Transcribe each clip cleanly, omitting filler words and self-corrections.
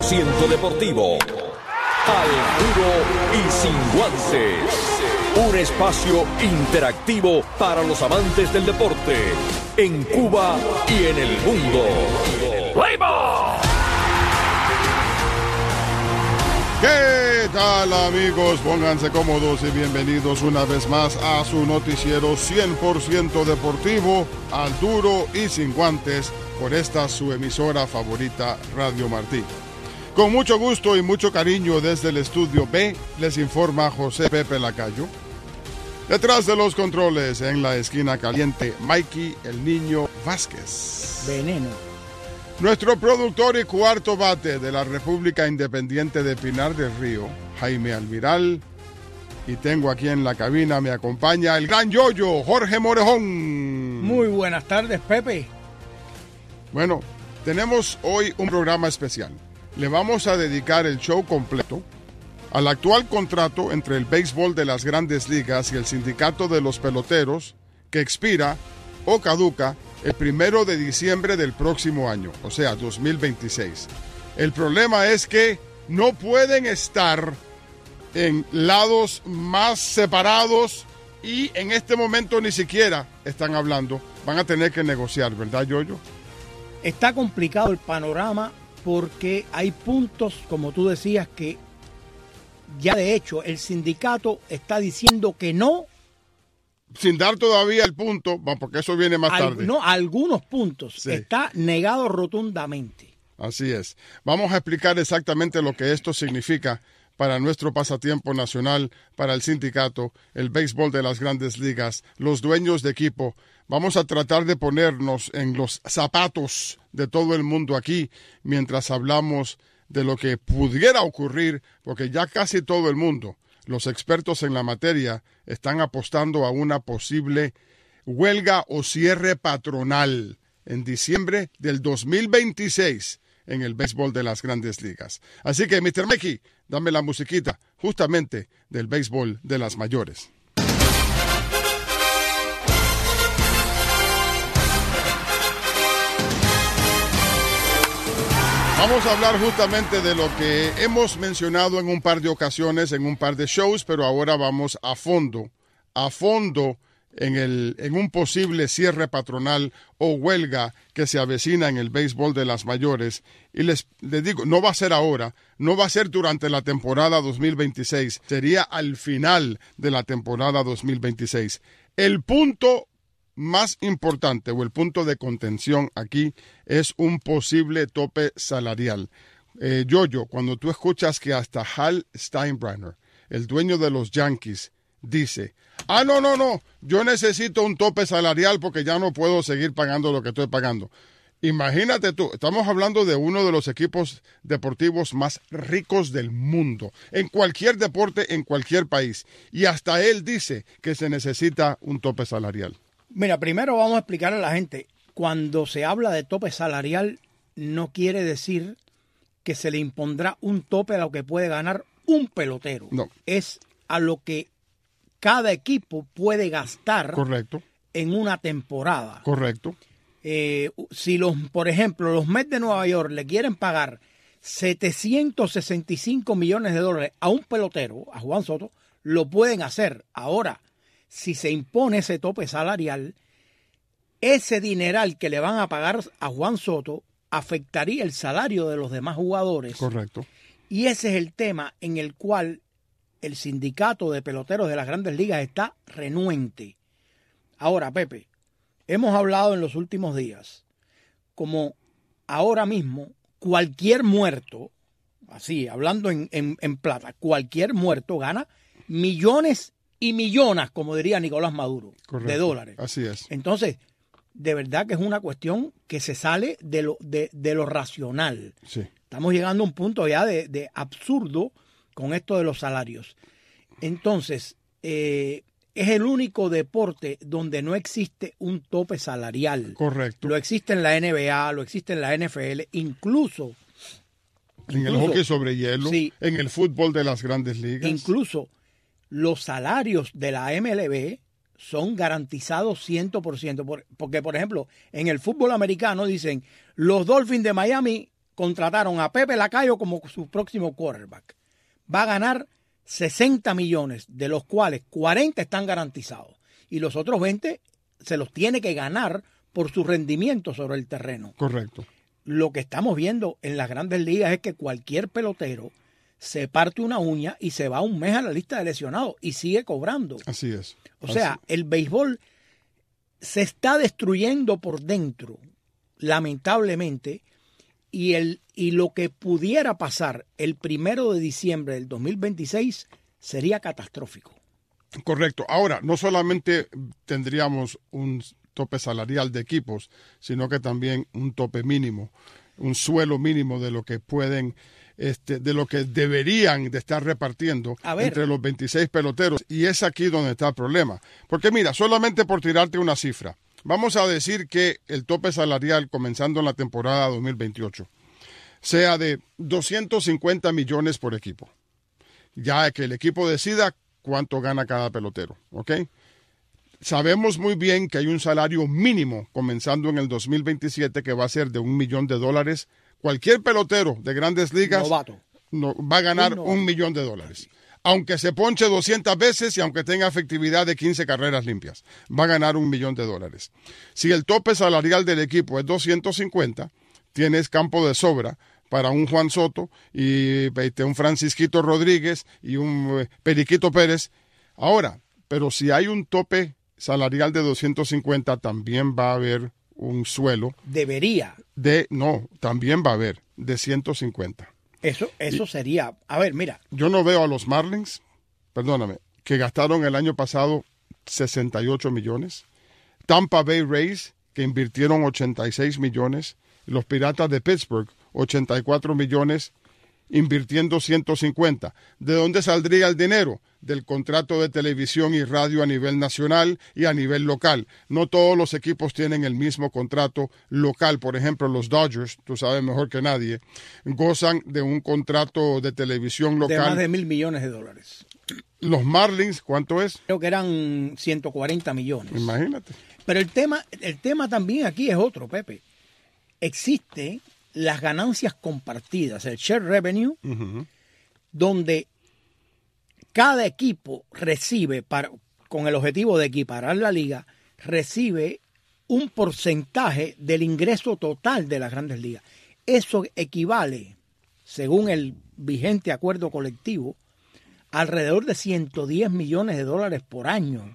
100% deportivo. Al duro y sin guantes. Un espacio interactivo para los amantes del deporte. En Cuba y en el mundo. ¡Play ball! ¿Qué tal, amigos? Pónganse cómodos y bienvenidos una vez más a su noticiero 100% deportivo, al duro y sin guantes, por esta su emisora favorita, Radio Martí. Con mucho gusto y mucho cariño desde el estudio B, les informa José Pepe Lacayo. Detrás de los controles, en la esquina caliente, Mikey el Niño Vázquez. Veneno. Nuestro productor y cuarto bate de la República Independiente de Pinar del Río, Jaime Almiral. Y tengo aquí en la cabina, me acompaña el gran yoyo, Jorge Morejón. Muy buenas tardes, Pepe. Bueno, tenemos hoy un programa especial. Le vamos a dedicar el show completo al actual contrato entre el béisbol de las Grandes Ligas y el Sindicato de los Peloteros, que expira o caduca el 1 de diciembre del próximo año, o sea, 2026. El problema es que no pueden estar en lados más separados y en este momento ni siquiera están hablando. Van a tener que negociar, ¿verdad, Yoyo? Está complicado el panorama porque hay puntos, como tú decías, que ya de hecho el sindicato está diciendo que no. Sin dar todavía el punto, porque eso viene más tarde. No, algunos puntos. Sí. Está negado rotundamente. Así es. Vamos a explicar exactamente lo que esto significa para nuestro pasatiempo nacional, para el sindicato, el béisbol de las Grandes Ligas, los dueños de equipo. Vamos a tratar de ponernos en los zapatos de todo el mundo aquí mientras hablamos de lo que pudiera ocurrir, porque ya casi todo el mundo, los expertos en la materia, están apostando a una posible huelga o cierre patronal en diciembre del 2026 en el béisbol de las Grandes Ligas. Así que, Mr. Mickey, dame la musiquita justamente del béisbol de las mayores. Vamos a hablar justamente de lo que hemos mencionado en un par de ocasiones, en un par de shows, pero ahora vamos a fondo en un posible cierre patronal o huelga que se avecina en el béisbol de las mayores. Y les digo, no va a ser ahora, no va a ser durante la temporada 2026, sería al final de la temporada 2026. El punto más importante o el punto de contención aquí es un posible tope salarial. Yoyo, cuando tú escuchas que hasta Hal Steinbrenner, el dueño de los Yankees, dice, no, yo necesito un tope salarial porque ya no puedo seguir pagando lo que estoy pagando. Imagínate tú, estamos hablando de uno de los equipos deportivos más ricos del mundo, en cualquier deporte, en cualquier país, y hasta él dice que se necesita un tope salarial. Mira, primero vamos a explicarle a la gente, cuando se habla de tope salarial, no quiere decir que se le impondrá un tope a lo que puede ganar un pelotero. No. Es a lo que cada equipo puede gastar. Correcto. En una temporada. Correcto. Si por ejemplo, los Mets de Nueva York le quieren pagar $765 millones a un pelotero, a Juan Soto, lo pueden hacer. Ahora, si se impone ese tope salarial, ese dineral que le van a pagar a Juan Soto afectaría el salario de los demás jugadores. Correcto. Y ese es el tema en el cual el sindicato de peloteros de las Grandes Ligas está renuente. Ahora, Pepe, hemos hablado en los últimos días, como ahora mismo, cualquier muerto, así, hablando en plata, cualquier muerto gana millones y millones, como diría Nicolás Maduro, correcto, de dólares. Así es. Entonces, de verdad que es una cuestión que se sale de lo racional. Sí. Estamos llegando a un punto ya de absurdo con esto de los salarios. Entonces, es el único deporte donde no existe un tope salarial. Correcto. Lo existe en la NBA, lo existe en la NFL, incluso en el hockey sobre hielo, sí, en el fútbol de las Grandes Ligas. Incluso los salarios de la MLB son garantizados 100%. Porque, por ejemplo, en el fútbol americano dicen, los Dolphins de Miami contrataron a Pepe Lacayo como su próximo quarterback. Va a ganar 60 millones, de los cuales 40 están garantizados. Y los otros 20 se los tiene que ganar por su rendimiento sobre el terreno. Correcto. Lo que estamos viendo en las grandes ligas es que cualquier pelotero se parte una uña y se va un mes a la lista de lesionados y sigue cobrando. Así es. O sea, el béisbol se está destruyendo por dentro, lamentablemente, y lo que pudiera pasar el 1 de diciembre del 2026 sería catastrófico. Correcto. Ahora, no solamente tendríamos un tope salarial de equipos, sino que también un tope mínimo, un suelo mínimo de lo que pueden, de lo que deberían de estar repartiendo entre los 26 peloteros. Y es aquí donde está el problema. Porque mira, solamente por tirarte una cifra, vamos a decir que el tope salarial comenzando en la temporada 2028 sea de 250 millones por equipo. Ya que el equipo decida cuánto gana cada pelotero, ¿ok? Sabemos muy bien que hay un salario mínimo comenzando en el 2027 que va a ser de $1 millón. Cualquier pelotero de grandes ligas va a ganar $1 millón. Aunque se ponche 200 veces y aunque tenga efectividad de 15 carreras limpias, va a ganar $1 millón. Si el tope salarial del equipo es 250, tienes campo de sobra para un Juan Soto y un Francisquito Rodríguez y un Periquito Pérez. Ahora, pero si hay un tope salarial de 250, también va a haber un suelo. Debería. También va a haber de 150. Eso sería. A ver, mira. Yo no veo a los Marlins, perdóname, que gastaron el año pasado 68 millones. Tampa Bay Rays, que invirtieron 86 millones. Los Piratas de Pittsburgh, 84 millones, invirtiendo 150. ¿De dónde saldría el dinero? Del contrato de televisión y radio a nivel nacional y a nivel local. No todos los equipos tienen el mismo contrato local. Por ejemplo, los Dodgers, tú sabes mejor que nadie, gozan de un contrato de televisión local. De más de $1,000 millones. Los Marlins, ¿cuánto es? Creo que eran 140 millones. Imagínate. Pero el tema también aquí es otro, Pepe. Existe las ganancias compartidas, el share revenue, donde cada equipo recibe, con el objetivo de equiparar la liga, recibe un porcentaje del ingreso total de las grandes ligas. Eso equivale, según el vigente acuerdo colectivo, alrededor de $110 millones por año.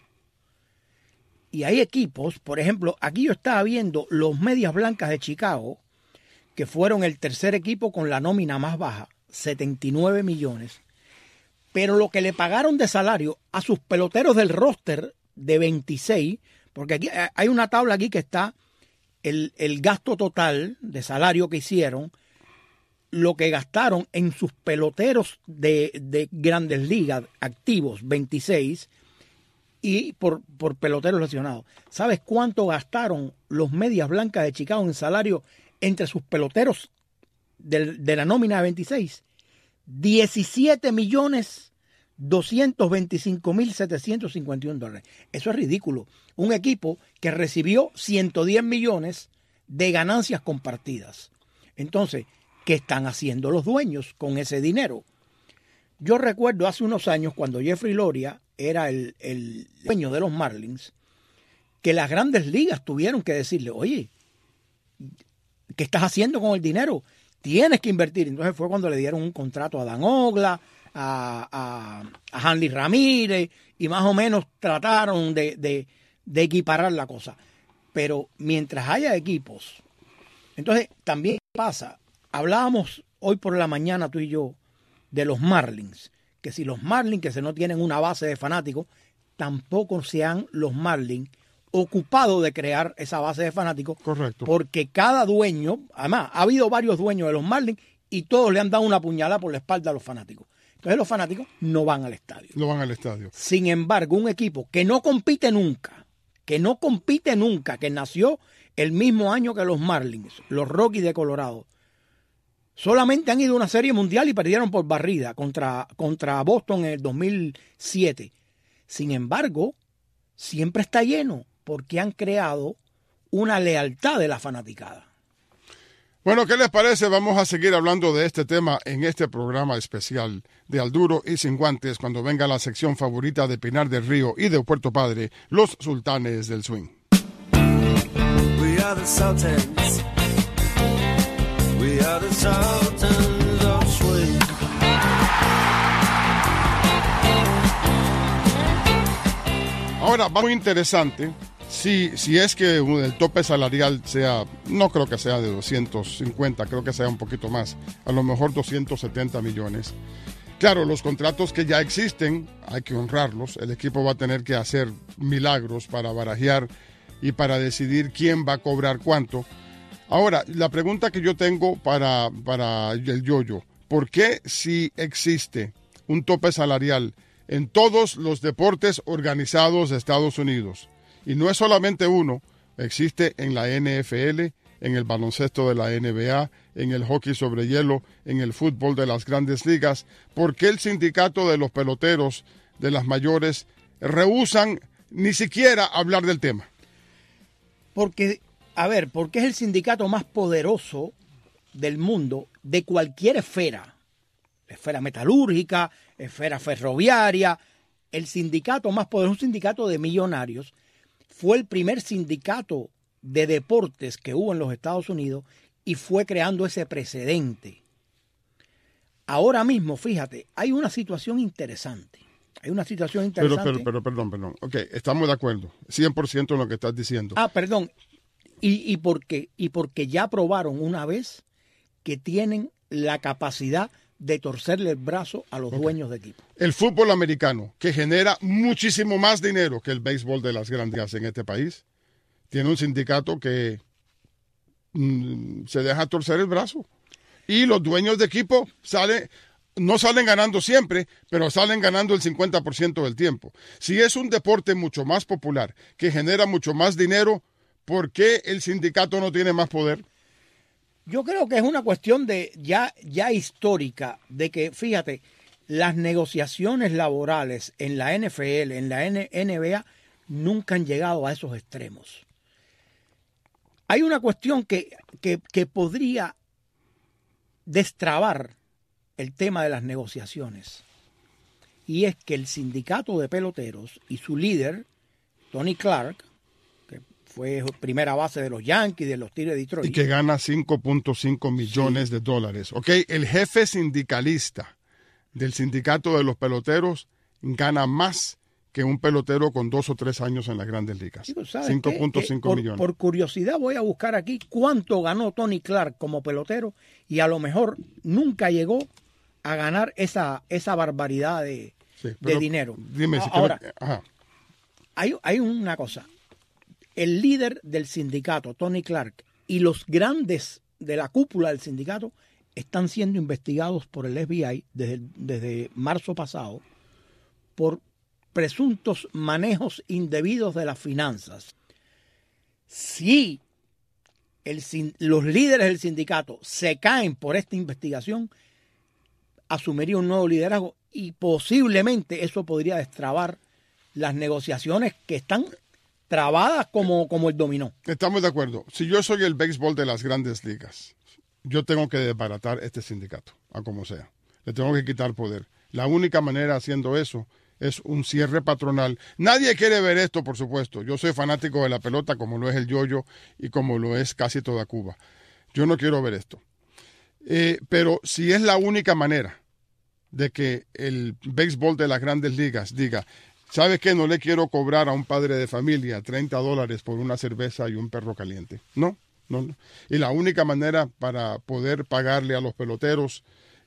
Y hay equipos, por ejemplo, aquí yo estaba viendo los Medias Blancas de Chicago, que fueron el tercer equipo con la nómina más baja, 79 millones. Pero lo que le pagaron de salario a sus peloteros del roster de 26, porque aquí hay una tabla aquí que está el gasto total de salario que hicieron, lo que gastaron en sus peloteros de grandes ligas activos, 26, y por peloteros lesionados. ¿Sabes cuánto gastaron los Medias Blancas de Chicago en salario entre sus peloteros de la nómina de 26? $17,225,751. Eso es ridículo. Un equipo que recibió 110 millones de ganancias compartidas. Entonces, ¿qué están haciendo los dueños con ese dinero? Yo recuerdo hace unos años, cuando Jeffrey Loria era el dueño de los Marlins, que las grandes ligas tuvieron que decirle, oye, ¿qué estás haciendo con el dinero? Tienes que invertir. Entonces fue cuando le dieron un contrato a Dan Ogla, a Hanley Ramírez, y más o menos trataron de equiparar la cosa. Pero mientras haya equipos, entonces también pasa, hablábamos hoy por la mañana tú y yo de los Marlins, que si los Marlins, que no tienen una base de fanáticos, tampoco se han los Marlins ocupado de crear esa base de fanáticos. Correcto. Porque cada dueño, además, ha habido varios dueños de los Marlins y todos le han dado una puñalada por la espalda a los fanáticos. Entonces los fanáticos no van al estadio. No van al estadio. Sin embargo, un equipo que no compite nunca, que nació el mismo año que los Marlins, los Rockies de Colorado, solamente han ido a una serie mundial y perdieron por barrida contra Boston en el 2007. Sin embargo, siempre está lleno porque han creado una lealtad de la fanaticada. Bueno, ¿qué les parece? Vamos a seguir hablando de este tema en este programa especial de Al Duro y Sin Guantes cuando venga la sección favorita de Pinar del Río y de Puerto Padre, los Sultanes del Swing. We are the Sultans. We are the Sultans of Swing. Ahora, va muy interesante. Si es que el tope salarial sea, no creo que sea de 250, creo que sea un poquito más, a lo mejor 270 millones. Claro, los contratos que ya existen, hay que honrarlos. El equipo va a tener que hacer milagros para barajear y para decidir quién va a cobrar cuánto. Ahora, la pregunta que yo tengo para el Yoyo, ¿por qué si existe un tope salarial en todos los deportes organizados de Estados Unidos? Y no es solamente uno, existe en la NFL, en el baloncesto de la NBA, en el hockey sobre hielo, en el fútbol de las grandes ligas. ¿Por qué el sindicato de los peloteros de las mayores rehúsan ni siquiera hablar del tema? Porque es el sindicato más poderoso del mundo de cualquier esfera metalúrgica, esfera ferroviaria. El sindicato más poderoso, un sindicato de millonarios, fue el primer sindicato de deportes que hubo en los Estados Unidos y fue creando ese precedente. Ahora mismo, fíjate, hay una situación interesante. Pero, perdón. Ok, estamos de acuerdo. 100% en lo que estás diciendo. Perdón. ¿Y por qué? Y porque ya probaron una vez que tienen la capacidad de torcerle el brazo a los dueños de equipo. El fútbol americano, que genera muchísimo más dinero que el béisbol de las grandes ligas en este país, tiene un sindicato que se deja torcer el brazo. Y los dueños de equipo no salen ganando siempre, pero salen ganando el 50% del tiempo. Si es un deporte mucho más popular, que genera mucho más dinero, ¿por qué el sindicato no tiene más poder? Yo creo que es una cuestión de ya histórica, de que, fíjate, las negociaciones laborales en la NFL, en la NBA, nunca han llegado a esos extremos. Hay una cuestión que podría destrabar el tema de las negociaciones, y es que el sindicato de peloteros y su líder, Tony Clark, fue primera base de los Yankees, de los Tigres de Detroit. Y que gana 5.5 millones de dólares. Ok, el jefe sindicalista del sindicato de los peloteros gana más que un pelotero con 2 o 3 años en las grandes ligas. 5.5 millones. Por curiosidad voy a buscar aquí cuánto ganó Tony Clark como pelotero y a lo mejor nunca llegó a ganar esa barbaridad de dinero. Dime si ahora, hay una cosa. El líder del sindicato, Tony Clark, y los grandes de la cúpula del sindicato están siendo investigados por el FBI desde marzo pasado por presuntos manejos indebidos de las finanzas. Si los líderes del sindicato se caen por esta investigación, asumiría un nuevo liderazgo y posiblemente eso podría destrabar las negociaciones que están trabadas como el dominó. Estamos de acuerdo. Si yo soy el béisbol de las grandes ligas, yo tengo que desbaratar este sindicato, a como sea. Le tengo que quitar poder. La única manera haciendo eso es un cierre patronal. Nadie quiere ver esto, por supuesto. Yo soy fanático de la pelota, como lo es el Yoyo y como lo es casi toda Cuba. Yo no quiero ver esto. Pero si es la única manera de que el béisbol de las grandes ligas diga, ¿sabes qué? No le quiero cobrar a un padre de familia $30 por una cerveza y un perro caliente. No. Y la única manera para poder pagarle a los peloteros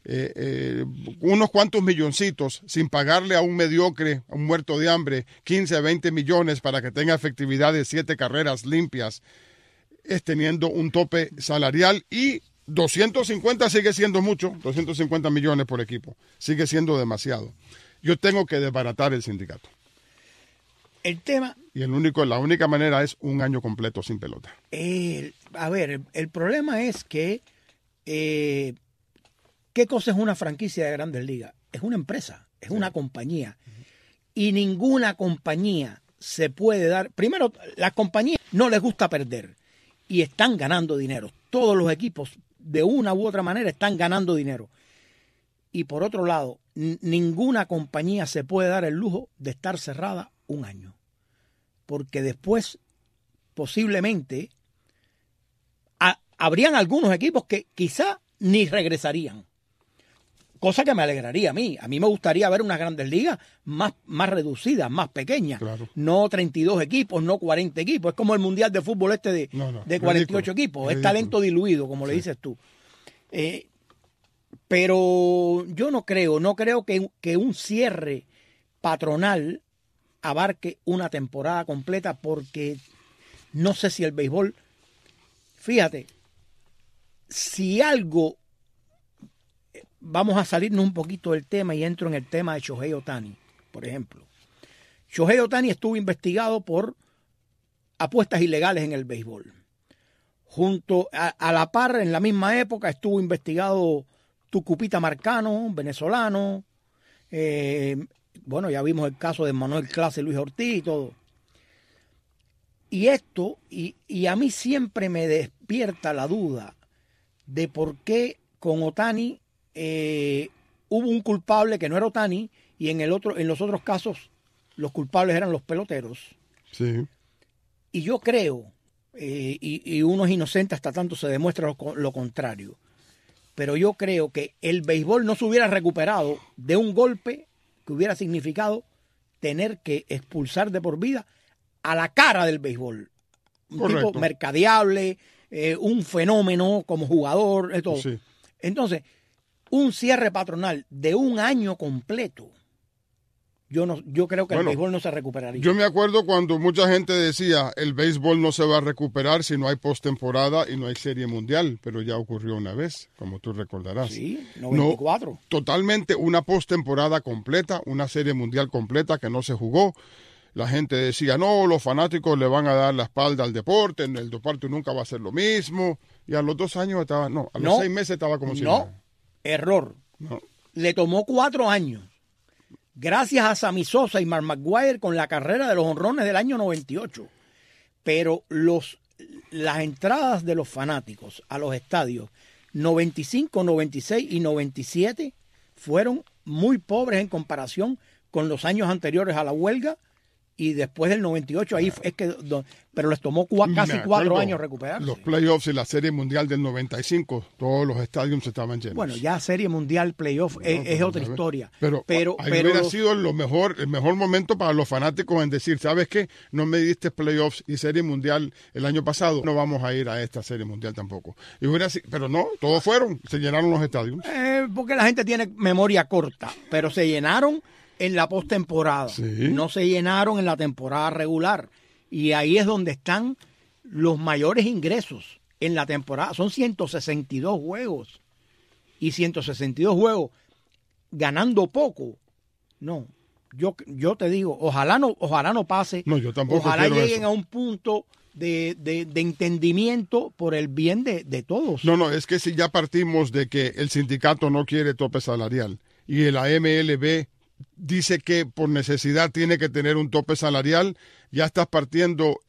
unos cuantos milloncitos sin pagarle a un mediocre, a un muerto de hambre, 15, 20 millones para que tenga efectividad de 7 carreras limpias, es teniendo un tope salarial y 250 sigue siendo mucho, 250 millones por equipo, sigue siendo demasiado. Yo tengo que desbaratar el sindicato. El tema... Y la única manera es un año completo sin pelota. El problema es que... ¿qué cosa es una franquicia de Grandes Ligas? Es una empresa, es una compañía. Y ninguna compañía se puede dar... Primero, las compañías no les gusta perder y están ganando dinero. Todos los equipos de una u otra manera están ganando dinero. Y por otro lado, ninguna compañía se puede dar el lujo de estar cerrada un año. Porque después, posiblemente, habrían algunos equipos que quizá ni regresarían. Cosa que me alegraría a mí. A mí me gustaría ver unas Grandes Ligas más reducidas, más pequeñas. Claro. No 32 equipos, no 40 equipos. Es como el Mundial de Fútbol de 48 ridículo, equipos. ridículo. Es talento diluido, como le dices tú. Pero yo no creo que un cierre patronal abarque una temporada completa, porque no sé si el béisbol, fíjate, si algo, vamos a salirnos un poquito del tema y entro en el tema de Shohei Ohtani, por ejemplo. Shohei Ohtani estuvo investigado por apuestas ilegales en el béisbol. Junto a la par, en la misma época, estuvo investigado Tucupita Marcano, venezolano. Bueno, ya vimos el caso de Manuel Clase, Luis Ortiz y todo. Y esto, y a mí siempre me despierta la duda de por qué con Ohtani hubo un culpable que no era Ohtani, y en los otros casos los culpables eran los peloteros. Sí. Y yo creo, y uno es inocente hasta tanto se demuestra lo contrario, pero yo creo que el béisbol no se hubiera recuperado de un golpe que hubiera significado tener que expulsar de por vida a la cara del béisbol. Un Correcto. tipo mercadeable, un fenómeno como jugador, todo. Sí. Entonces, un cierre patronal de un año completo, yo creo que el béisbol no se recuperaría. Yo me acuerdo cuando mucha gente decía el béisbol no se va a recuperar si no hay postemporada y no hay serie mundial, pero ya ocurrió una vez, como tú recordarás. Sí, 94. No, totalmente una postemporada completa, una serie mundial completa que no se jugó. La gente decía, no, los fanáticos le van a dar la espalda al deporte, el deporte nunca va a ser lo mismo. Y a los 2 años estaba, no, a los 6 meses estaba como si nada. Error. No. Le tomó 4 años. Gracias a Sammy Sosa y Mark McGwire con la carrera de los honrones del año 98. Pero las entradas de los fanáticos a los estadios 95, 96 y 97 fueron muy pobres en comparación con los años anteriores a la huelga, y después del 98 ahí es que, pero les tomó casi 4 años recuperarse. Los playoffs y la serie mundial del 95, todos los estadios estaban llenos. Bueno, ya serie mundial, playoff, es otra historia. Pero ahí hubiera sido el mejor momento para los fanáticos en decir, ¿sabes qué? No me diste playoffs y serie mundial el año pasado, no vamos a ir a esta serie mundial tampoco. Pero no, todos fueron, se llenaron los estadios. Porque la gente tiene memoria corta, pero se llenaron en la postemporada. Sí. No se llenaron en la temporada regular. Y ahí es donde están los mayores ingresos en la temporada. Son 162 juegos. Y 162 juegos ganando poco. No. Yo te digo, ojalá no pase. No, yo tampoco. Ojalá lleguen eso a un punto de entendimiento por el bien de todos. No, es que si ya partimos de que el sindicato no quiere tope salarial y la MLB dice que por necesidad tiene que tener un tope salarial, ya estás partiendo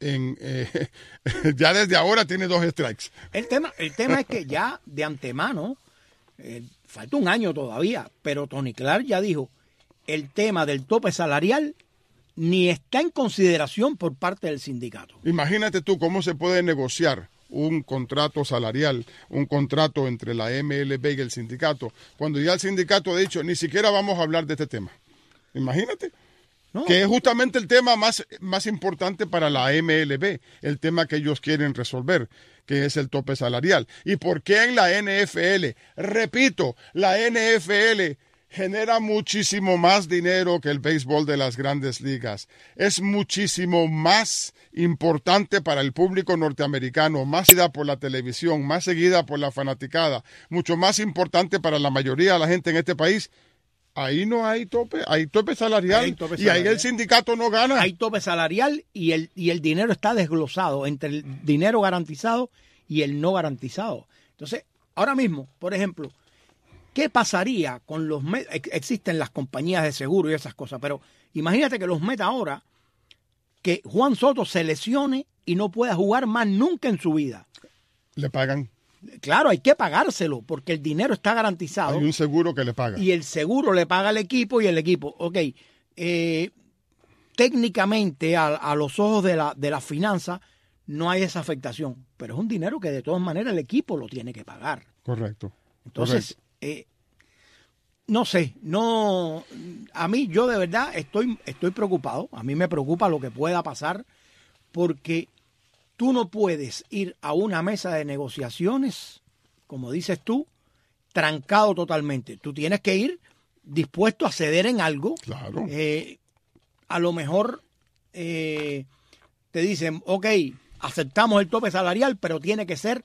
ya desde ahora tiene 2 strikes. El tema es que ya de antemano, falta un año todavía, pero Tony Clark ya dijo, el tema del tope salarial ni está en consideración por parte del sindicato. Imagínate tú cómo se puede negociar un contrato salarial, un contrato entre la MLB y el sindicato, cuando ya el sindicato ha dicho, ni siquiera vamos a hablar de este tema. Imagínate. No. Que es justamente el tema más importante para la MLB, el tema que ellos quieren resolver, que es el tope salarial. ¿Y por qué en la NFL? Repito, la NFL genera muchísimo más dinero que el béisbol de las Grandes Ligas. Es muchísimo más importante para el público norteamericano, más seguida por la televisión, más seguida por la fanaticada, mucho más importante para la mayoría de la gente en este país. Ahí no hay tope, hay tope salarial, y ahí el sindicato no gana. Hay tope salarial y el dinero está desglosado entre el dinero garantizado y el no garantizado. Entonces, ahora mismo, por ejemplo, ¿qué pasaría con los Mets? Existen las compañías de seguro y esas cosas, pero imagínate que los Mets ahora, que Juan Soto se lesione y no pueda jugar más nunca en su vida. Le pagan. Claro, hay que pagárselo porque el dinero está garantizado. Hay un seguro que le paga. Y el seguro le paga al equipo y el equipo, técnicamente a los ojos de la finanza no hay esa afectación, pero es un dinero que de todas maneras el equipo lo tiene que pagar. Correcto. Entonces, no sé, a mí yo de verdad estoy preocupado, a mí me preocupa lo que pueda pasar porque tú no puedes ir a una mesa de negociaciones, como dices tú, trancado totalmente. Tú tienes que ir dispuesto a ceder en algo. Claro. A lo mejor te dicen, aceptamos el tope salarial, pero tiene que ser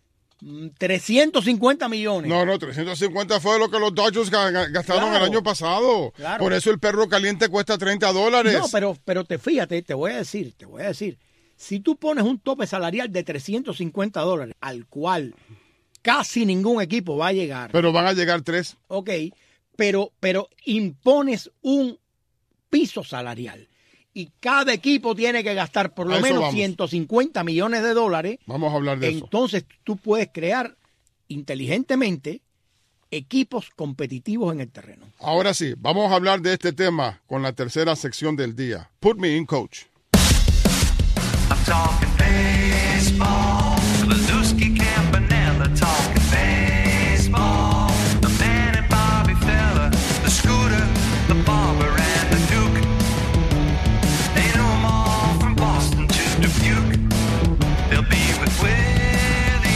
350 millones. No, 350 fue lo que los Dodgers gastaron el año pasado. Claro. Por eso el perro caliente cuesta $30. No, pero te voy a decir, si tú pones un tope salarial de $350, al cual casi ningún equipo va a llegar. Pero van a llegar 3. Pero impones un piso salarial y cada equipo tiene que gastar por lo menos $150 millones. Vamos a hablar de eso. Entonces tú puedes crear inteligentemente equipos competitivos en el terreno. Ahora sí, vamos a hablar de este tema con la tercera sección del día. Put me in, coach. I'm talking baseball. Lazuski, Campanella talking baseball. The man and Bobby Fella, the Scooter, the Barber, and the Duke. They know them all from Boston to Dubuque. They'll be with Willie,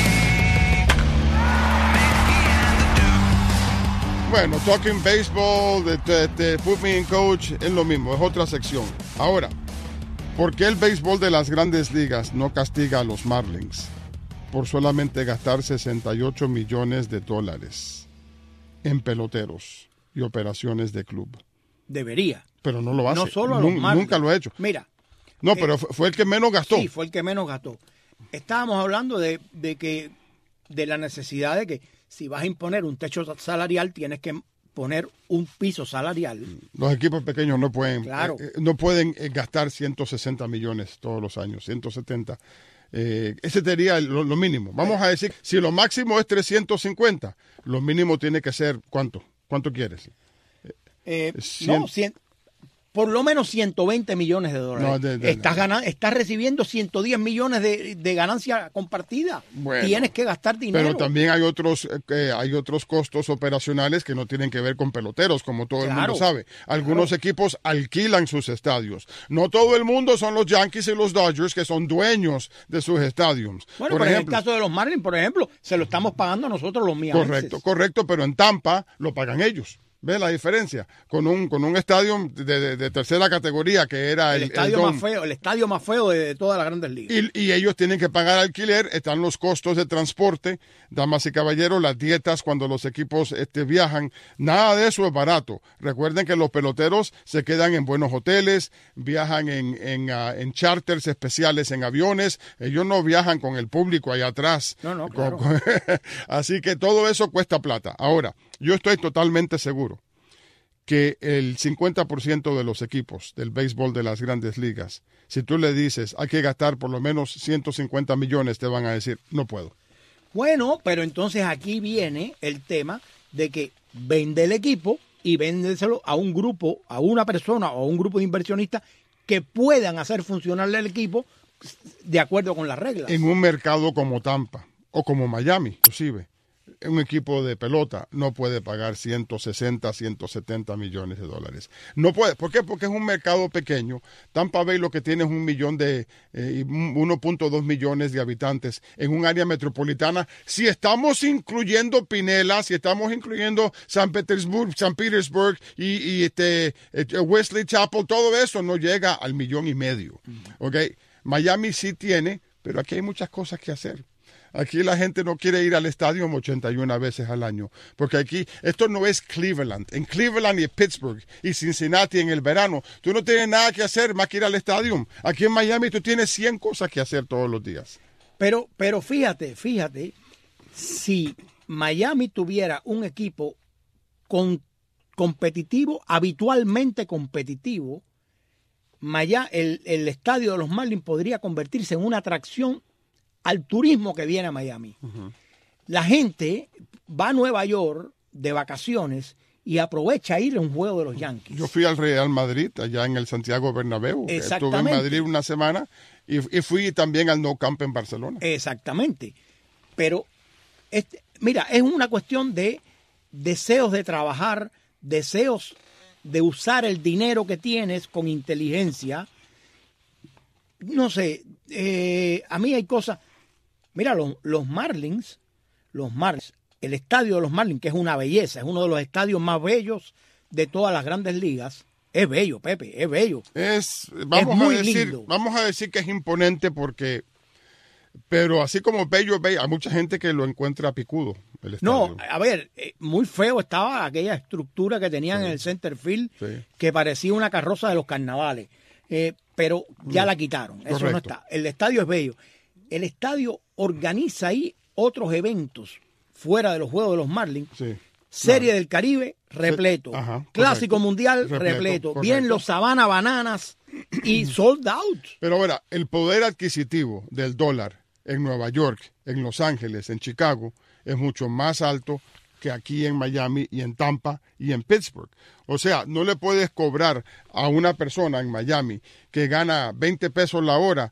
Mickey, and the Duke. Bueno, talking baseball, de Put me in, coach, es lo mismo, es otra sección. Ahora, ¿por qué el béisbol de las grandes ligas no castiga a los Marlins por solamente gastar $68 millones en peloteros y operaciones de club? Debería. Pero no lo hace. No solo a los Marlins. Nunca lo ha hecho. Mira. No, pero fue el que menos gastó. Sí, fue el que menos gastó. Estábamos hablando de la necesidad de que si vas a imponer un techo salarial, tienes que poner un piso salarial. Los equipos pequeños no pueden, claro. No pueden gastar 160 millones todos los años, 170. Ese sería lo mínimo. Vamos a decir, si lo máximo es 350, lo mínimo tiene que ser, ¿cuánto? ¿Cuánto quieres? Por lo menos $120 millones. No, estás recibiendo 110 millones de ganancia compartida. Bueno, tienes que gastar dinero. Pero también hay otros costos operacionales que no tienen que ver con peloteros, como todo el mundo sabe. Algunos equipos alquilan sus estadios. No todo el mundo son los Yankees y los Dodgers que son dueños de sus estadios. Bueno, pero en el caso de los Marlins, por ejemplo, se lo estamos pagando nosotros los miaменses. Correcto, pero en Tampa lo pagan ellos. ¿Ves la diferencia? Con un estadio de tercera categoría que era el estadio más feo de todas las grandes ligas. Y ellos tienen que pagar alquiler, están los costos de transporte, damas y caballeros, las dietas cuando los equipos viajan, nada de eso es barato. Recuerden que los peloteros se quedan en buenos hoteles, viajan en charters especiales, en aviones, ellos no viajan con el público allá atrás. No, claro. Así que todo eso cuesta plata. Ahora, yo estoy totalmente seguro que el 50% de los equipos del béisbol de las grandes ligas, si tú le dices hay que gastar por lo menos 150 millones, te van a decir, no puedo. Bueno, pero entonces aquí viene el tema de que vende el equipo y véndeselo a un grupo, a una persona o a un grupo de inversionistas que puedan hacer funcionar el equipo de acuerdo con las reglas. En un mercado como Tampa o como Miami, inclusive, un equipo de pelota no puede pagar 160, 170 millones de dólares. No puede. ¿Por qué? Porque es un mercado pequeño. Tampa Bay lo que tiene es 1.2 millones de habitantes en un área metropolitana. Si estamos incluyendo Pinela, si estamos incluyendo San Petersburg y Wesley Chapel, todo eso no llega al 1.5 millones. ¿Okay? Miami sí tiene, pero aquí hay muchas cosas que hacer. Aquí la gente no quiere ir al estadio 81 veces al año, porque aquí, esto no es Cleveland. En Cleveland y Pittsburgh y Cincinnati en el verano, tú no tienes nada que hacer más que ir al estadio. Aquí en Miami tú tienes 100 cosas que hacer todos los días. Pero fíjate, si Miami tuviera un equipo competitivo, habitualmente competitivo, el estadio de los Marlins podría convertirse en una atracción al turismo que viene a Miami. la gente va a Nueva York de vacaciones y aprovecha a ir a un juego de los Yankees. Yo fui al Real Madrid, allá en el Santiago Bernabéu. Estuve en Madrid una semana y fui también al Nou Camp en Barcelona. Exactamente. Pero, mira, es una cuestión de deseos de trabajar, deseos de usar el dinero que tienes con inteligencia. No sé, a mí hay cosas... Mira, los Marlins, el estadio de los Marlins, que es una belleza, es uno de los estadios más bellos de todas las grandes ligas. Es bello, Pepe, es bello. Vamos lindo. Vamos a decir que es imponente porque... Pero así como bello, hay mucha gente que lo encuentra picudo, el estadio. No, a ver, muy feo estaba aquella estructura que tenían en el center field, que parecía una carroza de los carnavales. Pero ya la quitaron, eso correcto. no está. El estadio es bello. El estadio organiza ahí otros eventos fuera de los juegos de los Marlins. Sí. Serie del Caribe, repleto. Ajá, Clásico correcto. Mundial, repleto. Correcto. Bien los Savannah Bananas y sold out. Pero ahora, el poder adquisitivo del dólar en Nueva York, en Los Ángeles, en Chicago, es mucho más alto que aquí en Miami y en Tampa y en Pittsburgh. O sea, no le puedes cobrar a una persona en Miami que gana 20 pesos la hora,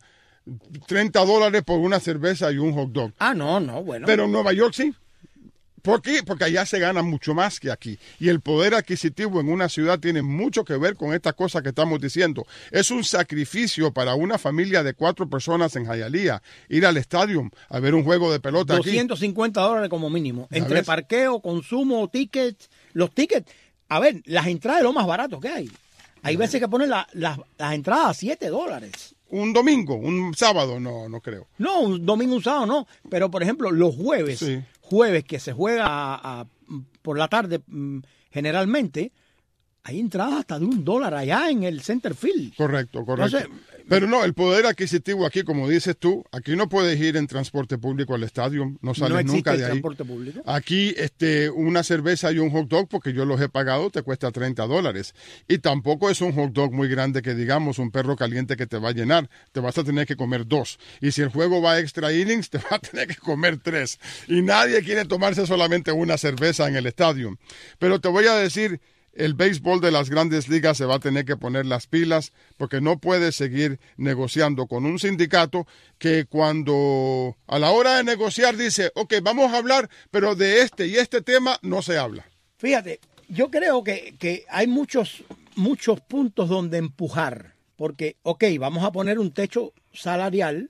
$30 por una cerveza y un hot dog. Ah, no, bueno. Pero en Nueva York sí. ¿Por qué? Porque allá se gana mucho más que aquí. Y el poder adquisitivo en una ciudad tiene mucho que ver con estas cosas que estamos diciendo. Es un sacrificio para una familia de 4 personas en Hialeah ir al estadio a ver un juego de pelota aquí. $250 como mínimo. ¿Ya Entre ves? parqueo, consumo, tickets. Los tickets, a ver, las entradas es lo más barato que hay. Hay veces que ponen las entradas a $7. Un domingo, un sábado, no creo. No, un domingo, un sábado no. Pero, por ejemplo, los jueves, Sí. jueves que se juega por la tarde generalmente, hay entradas hasta de $1 allá en el center field. Correcto. Entonces, Pero no, el poder adquisitivo aquí, como dices tú, aquí no puedes ir en transporte público al estadio, no sales no existe nunca el de ahí. transporte público. Aquí una cerveza y un hot dog, porque yo los he pagado, te cuesta $30. Y tampoco es un hot dog muy grande que digamos, un perro caliente que te va a llenar. Te vas a tener que comer 2. Y si el juego va a extra innings, te vas a tener que comer 3. Y nadie quiere tomarse solamente una cerveza en el estadio. Pero te voy a decir... El béisbol de las grandes ligas se va a tener que poner las pilas porque no puede seguir negociando con un sindicato que cuando a la hora de negociar dice, ok, vamos a hablar, pero de este y este tema no se habla. Fíjate, yo creo que hay muchos puntos donde empujar. Porque, ok, vamos a poner un techo salarial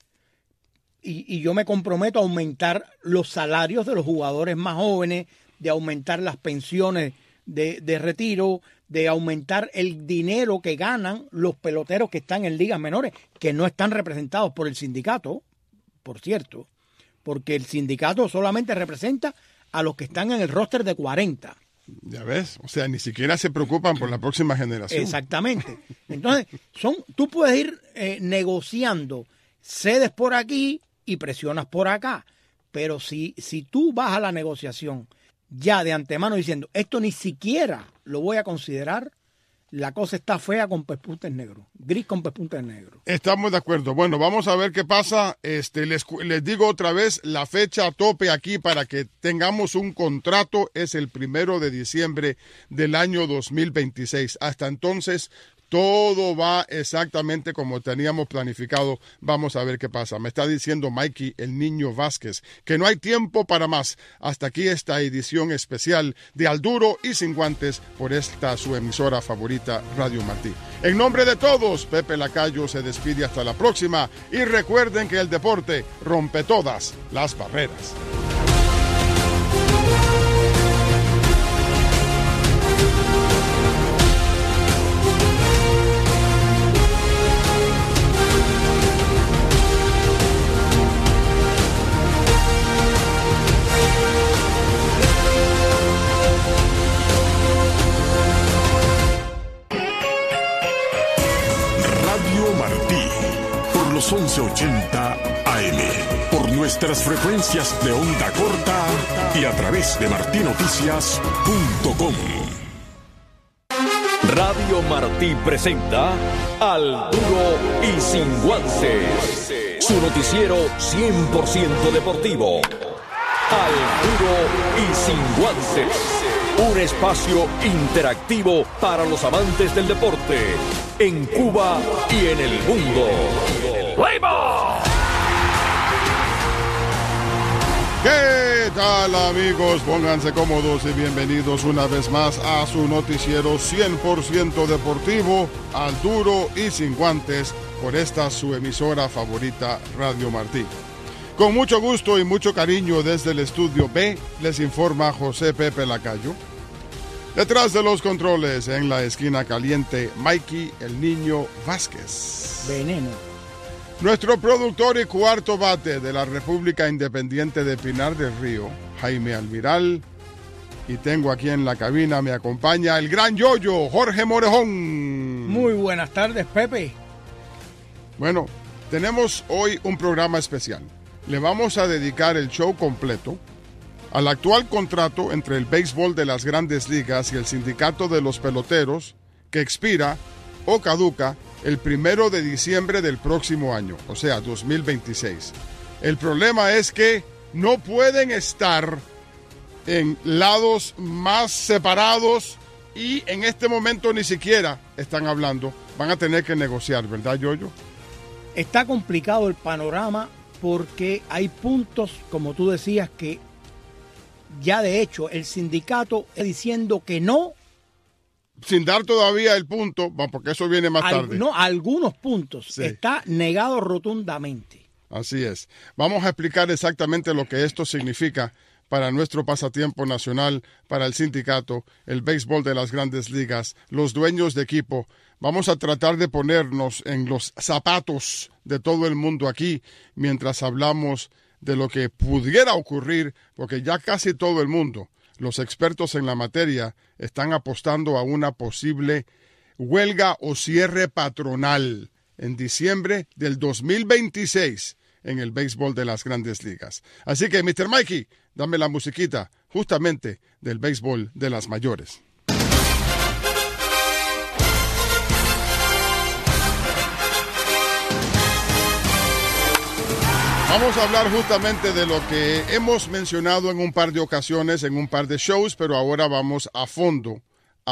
y yo me comprometo a aumentar los salarios de los jugadores más jóvenes, de aumentar las pensiones de retiro, de aumentar el dinero que ganan los peloteros que están en ligas menores, que no están representados por el sindicato, por cierto, porque el sindicato solamente representa a los que están en el roster de 40. Ya ves, o sea, ni siquiera se preocupan por la próxima generación. Exactamente. Entonces, tú puedes ir negociando, cedes por aquí y presionas por acá, pero si tú vas a la negociación ya de antemano diciendo, esto ni siquiera lo voy a considerar, la cosa está fea con pespuntes negros, gris con pespuntes negros. Estamos de acuerdo. Bueno, vamos a ver qué pasa. Les digo otra vez, la fecha a tope aquí para que tengamos un contrato es el 1 de diciembre del año 2026. Hasta entonces, todo va exactamente como teníamos planificado. Vamos a ver qué pasa. Me está diciendo Mikey, el niño Vázquez, que no hay tiempo para más. Hasta aquí esta edición especial de Al Duro y Sin Guantes por esta su emisora favorita, Radio Martí. En nombre de todos, Pepe Lacayo se despide hasta la próxima. Y recuerden que el deporte rompe todas las barreras. Radio Martí, por los 1180 AM, por nuestras frecuencias de onda corta y a través de martinoticias.com. Radio Martí presenta Al Duro y Sin Guantes, su noticiero 100% deportivo. Al Duro y Sin Guantes. Un espacio interactivo para los amantes del deporte en Cuba y en el mundo. ¿Qué tal, amigos? Pónganse cómodos y bienvenidos una vez más a su noticiero 100% deportivo, Al Duro y Sin Guantes, por esta su emisora favorita, Radio Martí. Con mucho gusto y mucho cariño desde el estudio B, les informa José Pepe Lacayo. Detrás de los controles, en la esquina caliente, Mikey el Niño Vázquez. Veneno. Nuestro productor y cuarto bate de la República Independiente de Pinar del Río, Jaime Almiral. Y tengo aquí en la cabina, me acompaña el gran yoyo, Jorge Morejón. Muy buenas tardes, Pepe. Bueno, tenemos hoy un programa especial. Le vamos a dedicar el show completo al actual contrato entre el béisbol de las Grandes Ligas y el Sindicato de los Peloteros, que expira o caduca el 1 de diciembre del próximo año, o sea, 2026. El problema es que no pueden estar en lados más separados y en este momento ni siquiera están hablando. Van a tener que negociar, ¿verdad, Yoyo? Está complicado el panorama porque hay puntos, como tú decías, que ya de hecho el sindicato está diciendo que no. Sin dar todavía el punto, porque eso viene más tarde. No, algunos puntos. Sí. Está negado rotundamente. Así es. Vamos a explicar exactamente lo que esto significa para nuestro pasatiempo nacional, para el sindicato, el béisbol de las Grandes Ligas, los dueños de equipo. Vamos a tratar de ponernos en los zapatos de todo el mundo aquí mientras hablamos de lo que pudiera ocurrir, porque ya casi todo el mundo, los expertos en la materia, están apostando a una posible huelga o cierre patronal en diciembre del 2026 en el béisbol de las Grandes Ligas. Así que, Mr. Mikey, dame la musiquita justamente del béisbol de las mayores. Vamos a hablar justamente de lo que hemos mencionado en un par de ocasiones, en un par de shows, pero ahora vamos a fondo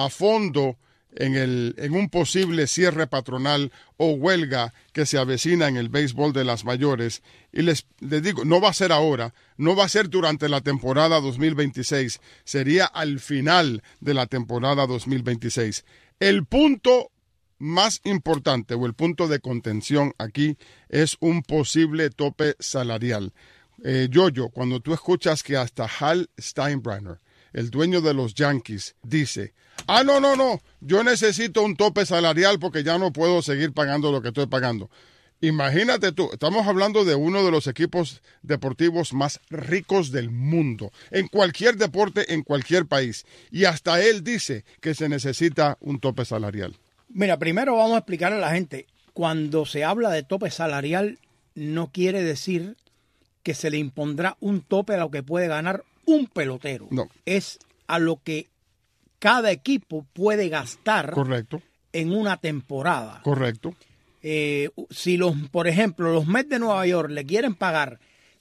en un posible cierre patronal o huelga que se avecina en el béisbol de las mayores. Y les digo, no va a ser ahora, no va a ser durante la temporada 2026, sería al final de la temporada 2026. El punto más importante o el punto de contención aquí es un posible tope salarial. Yoyo, cuando tú escuchas que hasta Hal Steinbrenner, el dueño de los Yankees, dice, no, yo necesito un tope salarial porque ya no puedo seguir pagando lo que estoy pagando. Imagínate tú, estamos hablando de uno de los equipos deportivos más ricos del mundo, en cualquier deporte, en cualquier país, y hasta él dice que se necesita un tope salarial. Mira, primero vamos a explicar a la gente, cuando se habla de tope salarial, no quiere decir que se le impondrá un tope a lo que puede ganar un pelotero. No. Es a lo que cada equipo puede gastar. Correcto. En una temporada. Correcto. Si por ejemplo, los Mets de Nueva York le quieren pagar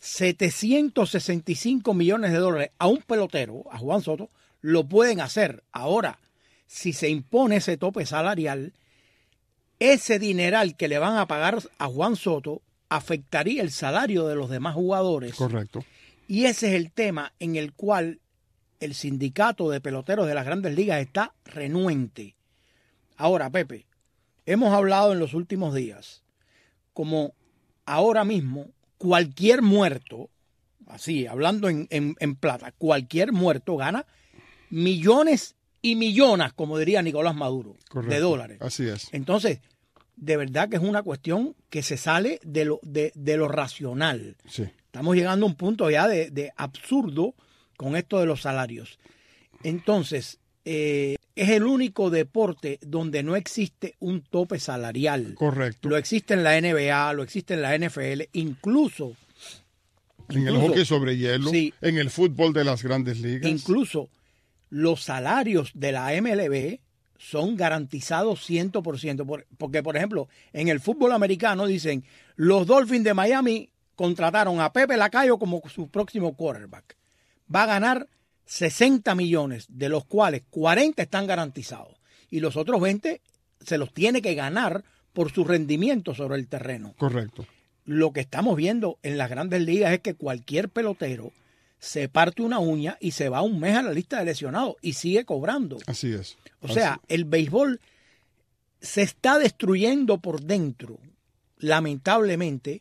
$765 millones a un pelotero, a Juan Soto, lo pueden hacer. Ahora, si se impone ese tope salarial, ese dineral que le van a pagar a Juan Soto afectaría el salario de los demás jugadores. Correcto. Y ese es el tema en el cual el sindicato de peloteros de las Grandes Ligas está renuente. Ahora, Pepe, hemos hablado en los últimos días, como ahora mismo cualquier muerto, así, hablando en plata, cualquier muerto gana millones y millones, como diría Nicolás Maduro, correcto, de dólares. Así es. Entonces, de verdad que es una cuestión que se sale de lo racional. Sí. Estamos llegando a un punto ya de absurdo con esto de los salarios. Entonces, es el único deporte donde no existe un tope salarial. Correcto. Lo existe en la NBA, lo existe en la NFL, incluso en el hockey sobre hielo, sí, en el fútbol de las Grandes Ligas. Incluso los salarios de la MLB son garantizados 100%. Porque, por ejemplo, en el fútbol americano dicen, los Dolphins de Miami contrataron a Pepe Lacayo como su próximo quarterback. va a ganar 60 millones, de los cuales 40 están garantizados. Y los otros 20 se los tiene que ganar por su rendimiento sobre el terreno. Correcto. Lo que estamos viendo en las grandes ligas es que cualquier pelotero se parte una uña y se va un mes a la lista de lesionados y sigue cobrando. Así es. O sea, el béisbol se está destruyendo por dentro, lamentablemente,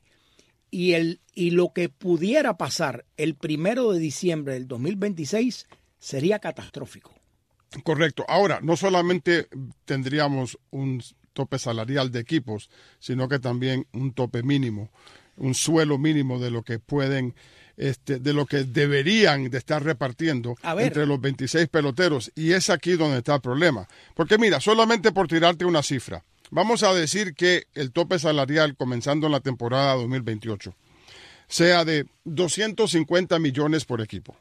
y lo que pudiera pasar el 1 de diciembre del 2026 sería catastrófico. Correcto. Ahora, no solamente tendríamos un tope salarial de equipos, sino que también un tope mínimo, un suelo mínimo de lo que pueden, de lo que deberían de estar repartiendo entre los 26 peloteros. Y es aquí donde está el problema. Porque mira, solamente por tirarte una cifra, vamos a decir que el tope salarial comenzando en la temporada 2028 sea de 250 millones por equipo.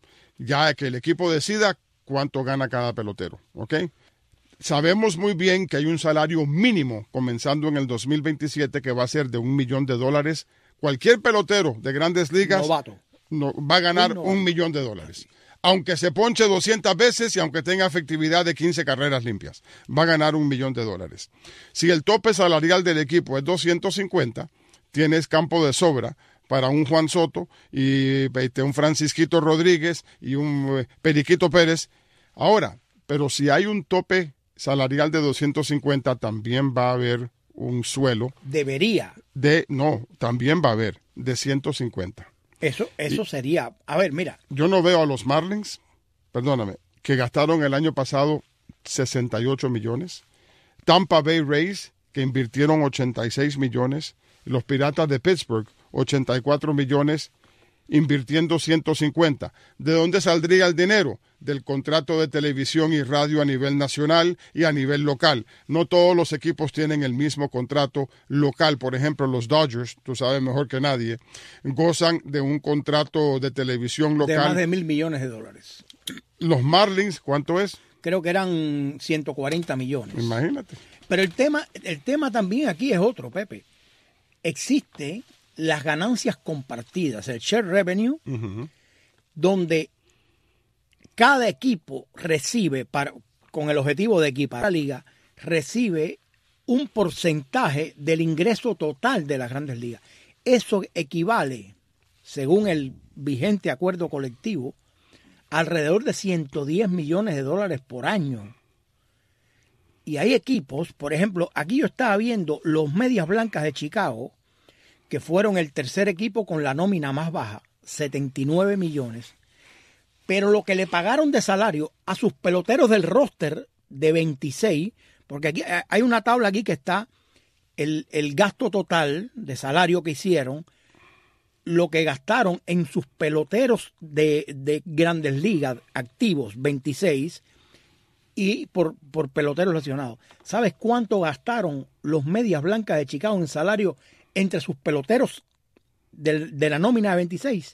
Ya que el equipo decida cuánto gana cada pelotero, ¿ok? Sabemos muy bien que hay un salario mínimo comenzando en el 2027 que va a ser de $1 millón. Cualquier pelotero de grandes ligas va a ganar $1 millón. Aunque se ponche 200 veces y aunque tenga efectividad de 15 carreras limpias, va a ganar $1 millón. Si el tope salarial del equipo es 250, tienes campo de sobra para un Juan Soto y un Francisquito Rodríguez y un Periquito Pérez. Ahora, pero si hay un tope salarial de 250, también va a haber un suelo. Debería. También va a haber de 150. Eso sería, a ver, mira. Yo no veo a los Marlins, perdóname, que gastaron el año pasado 68 millones. Tampa Bay Rays, que invirtieron 86 millones. Los Piratas de Pittsburgh, 84 millones, invirtiendo 150. ¿De dónde saldría el dinero? Del contrato de televisión y radio a nivel nacional y a nivel local. No todos los equipos tienen el mismo contrato local. Por ejemplo, los Dodgers, tú sabes mejor que nadie, gozan de un contrato de televisión local. De más de $1,000 millones. Los Marlins, ¿cuánto es? Creo que eran 140 millones. Imagínate. Pero el tema también aquí es otro, Pepe. Existe las ganancias compartidas, el share revenue, donde cada equipo recibe, con el objetivo de equipar la liga, recibe un porcentaje del ingreso total de las grandes ligas. Eso equivale, según el vigente acuerdo colectivo, alrededor de $110 millones por año. Y hay equipos, por ejemplo, aquí yo estaba viendo los Medias Blancas de Chicago, que fueron el tercer equipo con la nómina más baja, 79 millones. Pero lo que le pagaron de salario a sus peloteros del roster de 26, porque aquí hay una tabla aquí que está el gasto total de salario que hicieron, lo que gastaron en sus peloteros de grandes ligas activos, 26, y por peloteros lesionados. ¿Sabes cuánto gastaron los Medias Blancas de Chicago en salario entre sus peloteros de la nómina de 26?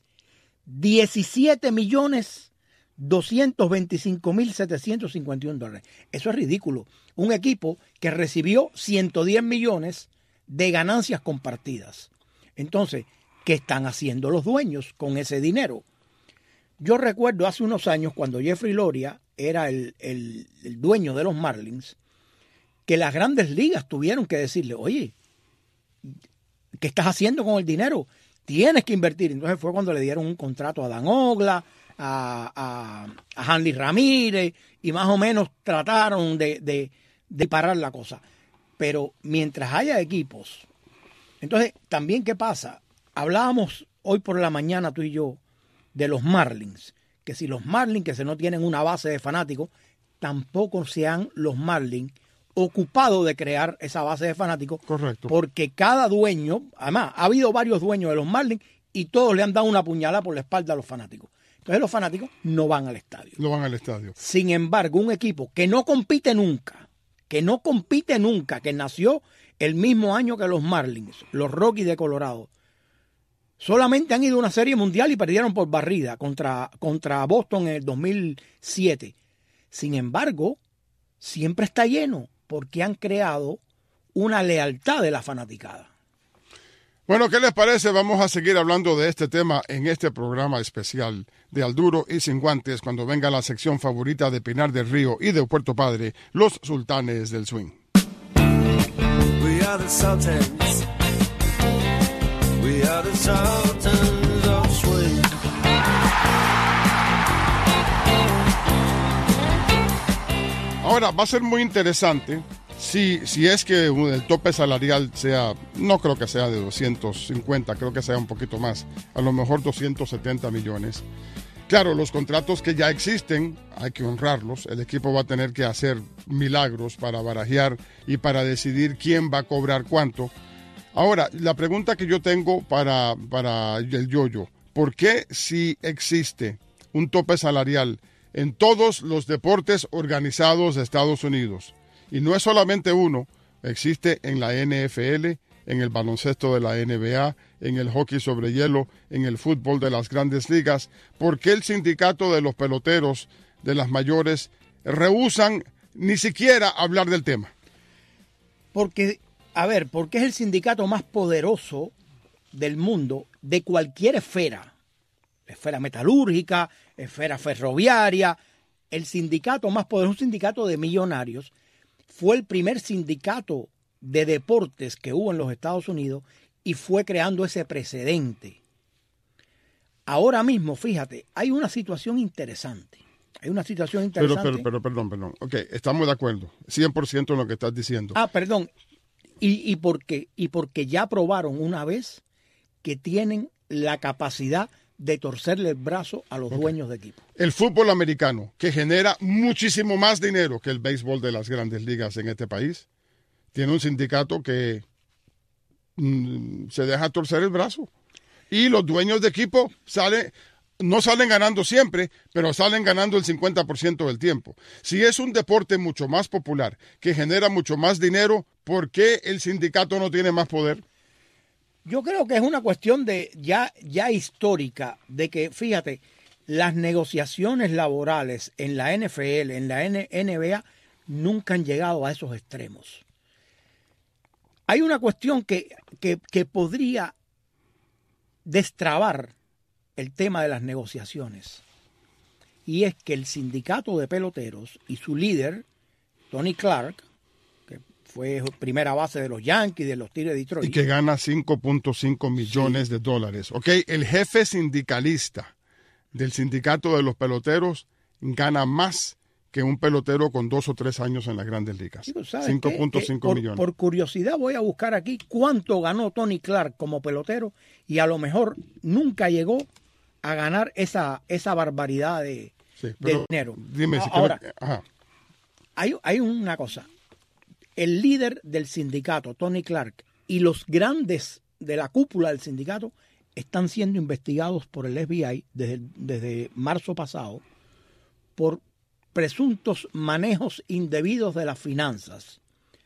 $17,225,751. Eso es ridículo. Un equipo que recibió 110 millones de ganancias compartidas. Entonces, ¿qué están haciendo los dueños con ese dinero? Yo recuerdo hace unos años, cuando Jeffrey Loria era el dueño de los Marlins, que las grandes ligas tuvieron que decirle, oye, ¿qué estás haciendo con el dinero? Tienes que invertir. Entonces fue cuando le dieron un contrato a Dan Ogla, a Hanley Ramírez, y más o menos trataron de parar la cosa. Pero mientras haya equipos, entonces también, ¿qué pasa? Hablábamos hoy por la mañana tú y yo de los Marlins, que si los Marlins, que no tienen una base de fanáticos, tampoco sean los Marlins ocupado de crear esa base de fanáticos. Correcto. Porque cada dueño, además, ha habido varios dueños de los Marlins y todos le han dado una puñalada por la espalda a los fanáticos. Entonces los fanáticos no van al estadio. No van al estadio. Sin embargo, un equipo que no compite nunca, que nació el mismo año que los Marlins, los Rockies de Colorado, solamente han ido a una serie mundial y perdieron por barrida contra Boston en el 2007. Sin embargo, siempre está lleno, porque han creado una lealtad de la fanaticada. Bueno, ¿qué les parece? Vamos a seguir hablando de este tema en este programa especial de Al Duro y Sin Guantes cuando venga la sección favorita de Pinar del Río y de Puerto Padre, los Sultanes del Swing. We are the Sultans. We are the Sultans of Swing. Ahora, va a ser muy interesante si es que el tope salarial sea, no creo que sea de 250, creo que sea un poquito más, a lo mejor 270 millones. Claro, los contratos que ya existen hay que honrarlos, el equipo va a tener que hacer milagros para barajear y para decidir quién va a cobrar cuánto. Ahora, la pregunta que yo tengo para el Yoyo, ¿por qué si existe un tope salarial en todos los deportes organizados de Estados Unidos? Y no es solamente uno, existe en la NFL, en el baloncesto de la NBA, en el hockey sobre hielo, en el fútbol de las grandes ligas. ¿Por qué el sindicato de los peloteros de las mayores rehúsan ni siquiera hablar del tema? Porque es el sindicato más poderoso del mundo de cualquier esfera metalúrgica, esfera ferroviaria. El sindicato más poderoso, un sindicato de millonarios, fue el primer sindicato de deportes que hubo en los Estados Unidos y fue creando ese precedente. Ahora mismo, fíjate, hay una situación interesante. Pero, perdón. Ok, estamos de acuerdo. 100% en lo que estás diciendo. Perdón. ¿Y por qué? Y porque ya probaron una vez que tienen la capacidad de torcerle el brazo a los dueños de equipo. El fútbol americano, que genera muchísimo más dinero que el béisbol de las grandes ligas en este país, tiene un sindicato que se deja torcer el brazo. Y los dueños de equipo no salen ganando siempre, pero salen ganando el 50% del tiempo. Si es un deporte mucho más popular, que genera mucho más dinero, ¿por qué el sindicato no tiene más poder? Yo creo que es una cuestión de ya histórica, de que, fíjate, las negociaciones laborales en la NFL, en la NBA, nunca han llegado a esos extremos. Hay una cuestión que podría destrabar el tema de las negociaciones, y es que el sindicato de peloteros y su líder, Tony Clark, fue primera base de los Yankees, de los Tigres de Detroit. Y que gana 5.5 millones de dólares. Ok, el jefe sindicalista del sindicato de los peloteros gana más que un pelotero con 2 o 3 años en las grandes ligas. 5.5 millones. Por curiosidad voy a buscar aquí cuánto ganó Tony Clark como pelotero y a lo mejor nunca llegó a ganar esa barbaridad de dinero. Dime si ahora, ajá. Hay una cosa. El líder del sindicato, Tony Clark, y los grandes de la cúpula del sindicato están siendo investigados por el FBI desde marzo pasado por presuntos manejos indebidos de las finanzas.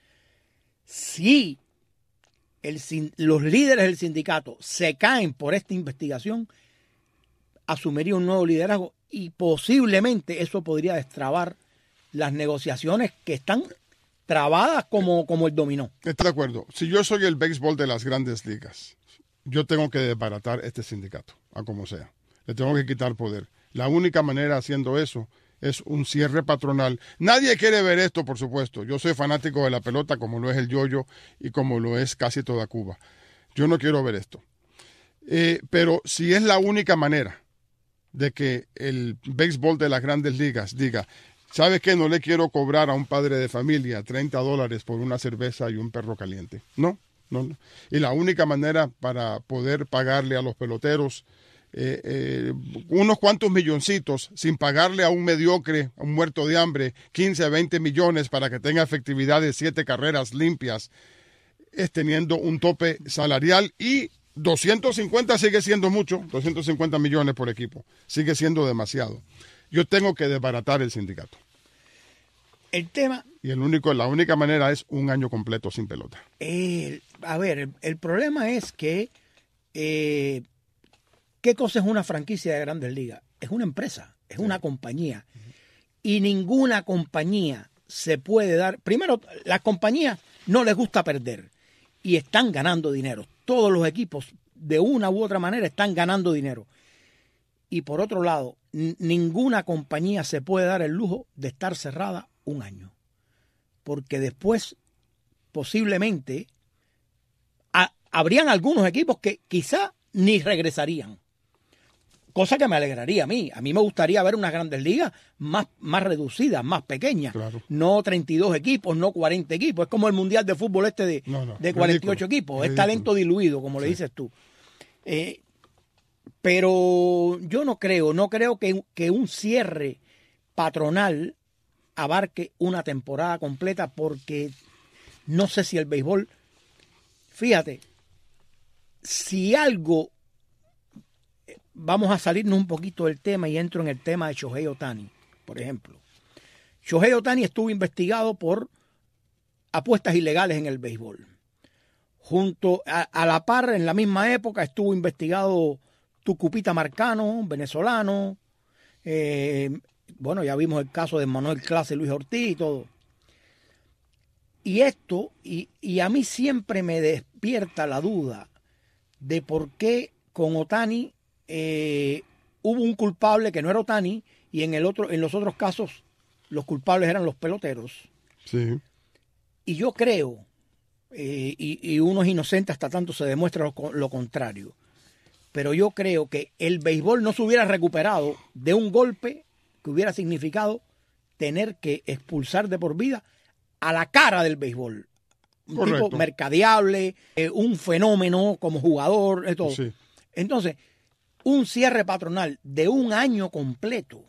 Si los líderes del sindicato se caen por esta investigación, asumiría un nuevo liderazgo y posiblemente eso podría destrabar las negociaciones que están trabadas como el dominó. Estoy de acuerdo. Si yo soy el béisbol de las grandes ligas, yo tengo que desbaratar este sindicato, a como sea. Le tengo que quitar poder. La única manera haciendo eso es un cierre patronal. Nadie quiere ver esto, por supuesto. Yo soy fanático de la pelota, como lo es el Yoyo y como lo es casi toda Cuba. Yo no quiero ver esto. Pero si es la única manera de que el béisbol de las grandes ligas diga, ¿sabes qué? No le quiero cobrar a un padre de familia $30 por una cerveza y un perro caliente. No. Y la única manera para poder pagarle a los peloteros unos cuantos milloncitos sin pagarle a un mediocre, a un muerto de hambre, 15 a 20 millones para que tenga efectividad de 7 carreras limpias, es teniendo un tope salarial y 250 sigue siendo mucho, 250 millones por equipo, sigue siendo demasiado. Yo tengo que desbaratar el sindicato. El tema... Y la única manera es un año completo sin pelota. El problema es que... ¿qué cosa es una franquicia de Grandes Ligas? Es una empresa, es una compañía. Y ninguna compañía se puede dar... Primero, las compañías no les gusta perder y están ganando dinero. todos los equipos de una u otra manera están ganando dinero. Y por otro lado, ninguna compañía se puede dar el lujo de estar cerrada un año. Porque después, posiblemente, habrían algunos equipos que quizá ni regresarían. Cosa que me alegraría a mí. A mí me gustaría ver unas grandes ligas más reducidas, más pequeñas. Claro. No 32 equipos, no 40 equipos. Es como el Mundial de Fútbol de 48 ridículo, equipos. ridículo. Es talento diluido, como le dices tú. Pero yo no creo que un cierre patronal abarque una temporada completa, porque no sé si el béisbol, fíjate, si algo, vamos a salirnos un poquito del tema y entro en el tema de Shohei Ohtani, por ejemplo. Shohei Ohtani estuvo investigado por apuestas ilegales en el béisbol. Junto a la par, en la misma época, estuvo investigado Tucupita Marcano, venezolano. Bueno, ya vimos el caso de Manuel Clase, Luis Ortiz y todo. Y esto, y a mí siempre me despierta la duda de por qué con Ohtani hubo un culpable que no era Ohtani, y en los otros casos los culpables eran los peloteros. Sí. Y yo creo, y uno es inocente hasta tanto se demuestra lo contrario, pero yo creo que el béisbol no se hubiera recuperado de un golpe que hubiera significado tener que expulsar de por vida a la cara del béisbol. Un Correcto. tipo mercadeable, un fenómeno como jugador, todo. Sí. Entonces, un cierre patronal de un año completo,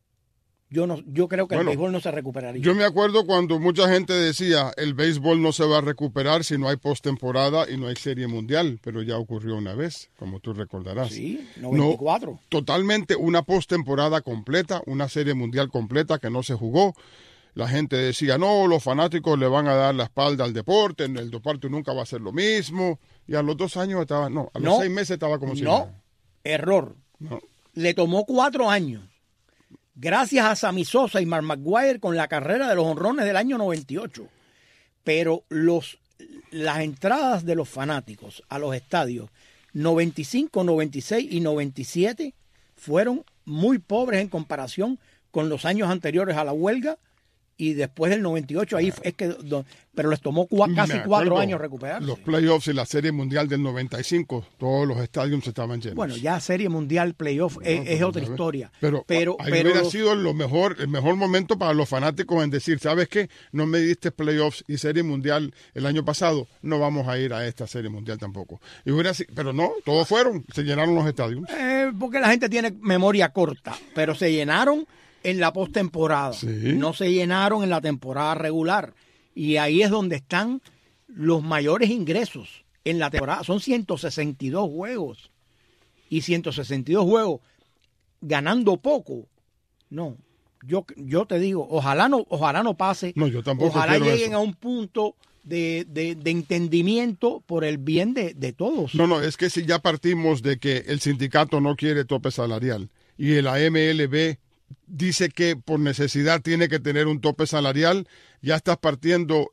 yo creo que el béisbol no se recuperaría. Yo me acuerdo cuando mucha gente decía el béisbol no se va a recuperar si no hay postemporada y no hay serie mundial, pero ya ocurrió una vez, como tú recordarás. Sí, 94. No, totalmente una postemporada completa, una serie mundial completa que no se jugó. La gente decía, no, los fanáticos le van a dar la espalda al deporte, el deporte nunca va a ser lo mismo. Y a los 2 años estaba, a los 6 meses estaba como si nada. Error. No. Le tomó 4 años. Gracias a Sammy Sosa y Mark McGwire con la carrera de los honrones del año 98. Pero las entradas de los fanáticos a los estadios 95, 96 y 97 fueron muy pobres en comparación con los años anteriores a la huelga, y después del 98 ahí es que, pero les tomó casi 4 años recuperarse. Los playoffs y la serie mundial del 95, todos los estadios estaban llenos. Bueno, ya serie mundial, playoff es otra historia. Pero ahí hubiera sido el mejor momento para los fanáticos en decir, ¿sabes qué? No me diste playoffs y serie mundial el año pasado, no vamos a ir a esta serie mundial tampoco. Pero no, todos fueron, se llenaron los estadios. Porque la gente tiene memoria corta, pero se llenaron en la postemporada. Sí. No se llenaron en la temporada regular. Y ahí es donde están los mayores ingresos en la temporada. Son 162 juegos. Y 162 juegos ganando poco. No. Yo te digo, ojalá no pase. No, yo tampoco ojalá quiero lleguen eso. a un punto de entendimiento por el bien de todos. No, es que si ya partimos de que el sindicato no quiere tope salarial y la MLB dice que por necesidad tiene que tener un tope salarial, ya estás partiendo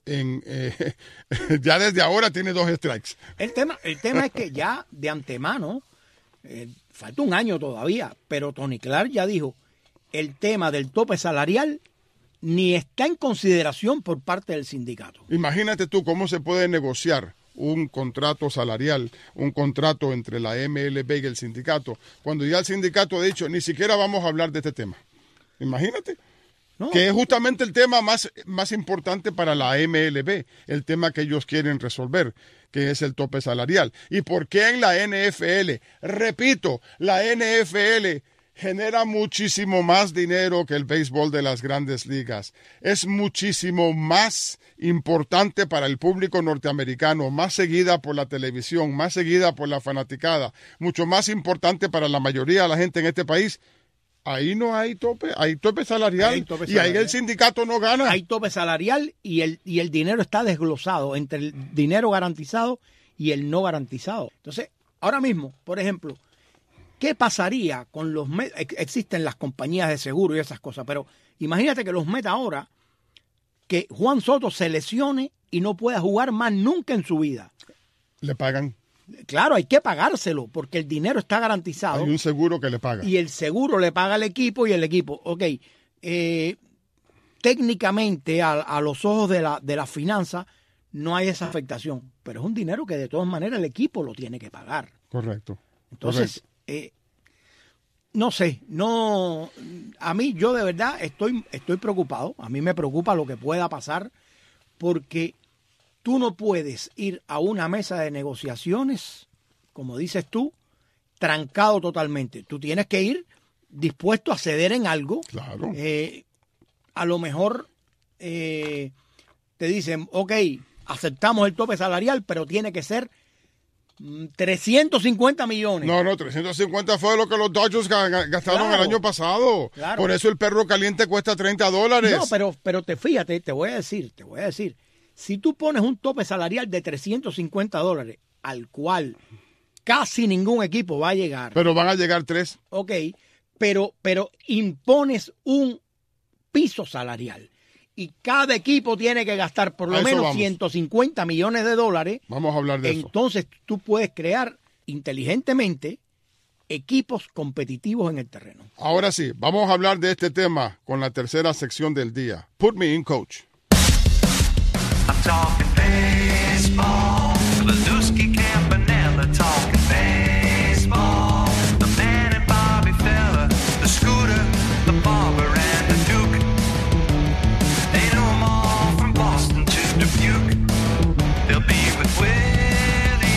ya desde ahora tiene 2 strikes. El tema es que ya de antemano, falta un año todavía, pero Tony Clark ya dijo, el tema del tope salarial ni está en consideración por parte del sindicato. Imagínate tú cómo se puede negociar un contrato salarial, un contrato entre la MLB y el sindicato, cuando ya el sindicato ha dicho, ni siquiera vamos a hablar de este tema. Imagínate. No. Que es justamente el tema más importante para la MLB, el tema que ellos quieren resolver, que es el tope salarial. ¿Y por qué en la NFL? Repito, la NFL genera muchísimo más dinero que el béisbol de las grandes ligas. Es muchísimo más importante para el público norteamericano, más seguida por la televisión, más seguida por la fanaticada, mucho más importante para la mayoría de la gente en este país. Ahí no hay tope, hay tope salarial, y ahí el sindicato no gana. Hay tope salarial y el dinero está desglosado entre el dinero garantizado y el no garantizado. Entonces, ahora mismo, por ejemplo, ¿qué pasaría con los Mets? Existen las compañías de seguro y esas cosas, pero imagínate que los Mets ahora, que Juan Soto se lesione y no pueda jugar más nunca en su vida. Le pagan. Claro, hay que pagárselo porque el dinero está garantizado. Hay un seguro que le paga. Y el seguro le paga al equipo y el equipo, técnicamente a los ojos de la finanza no hay esa afectación, pero es un dinero que de todas maneras el equipo lo tiene que pagar. Correcto. Entonces, no sé, a mí yo de verdad estoy preocupado, a mí me preocupa lo que pueda pasar porque tú no puedes ir a una mesa de negociaciones, como dices tú, trancado totalmente. Tú tienes que ir dispuesto a ceder en algo. Claro. A lo mejor te dicen, aceptamos el tope salarial, pero tiene que ser 350 millones. No, 350 fue lo que los Dodgers gastaron Claro. el año pasado. Claro. Por eso el perro caliente cuesta $30. No, pero fíjate, te voy a decir, si tú pones un tope salarial de $350, al cual casi ningún equipo va a llegar, Pero van a llegar 3. pero impones un piso salarial y cada equipo tiene que gastar por A lo eso menos vamos. $150 millones, Vamos a hablar de eso. entonces tú puedes crear inteligentemente equipos competitivos en el terreno. Ahora sí, vamos a hablar de este tema con la tercera sección del día. Put me in, coach. I'm talking baseball. Leduski Campanella talking baseball. The man and Bobby Fella, the Scooter, the Barber, and the Duke. They know 'em all from Boston to Dubuque. They'll be with Willie,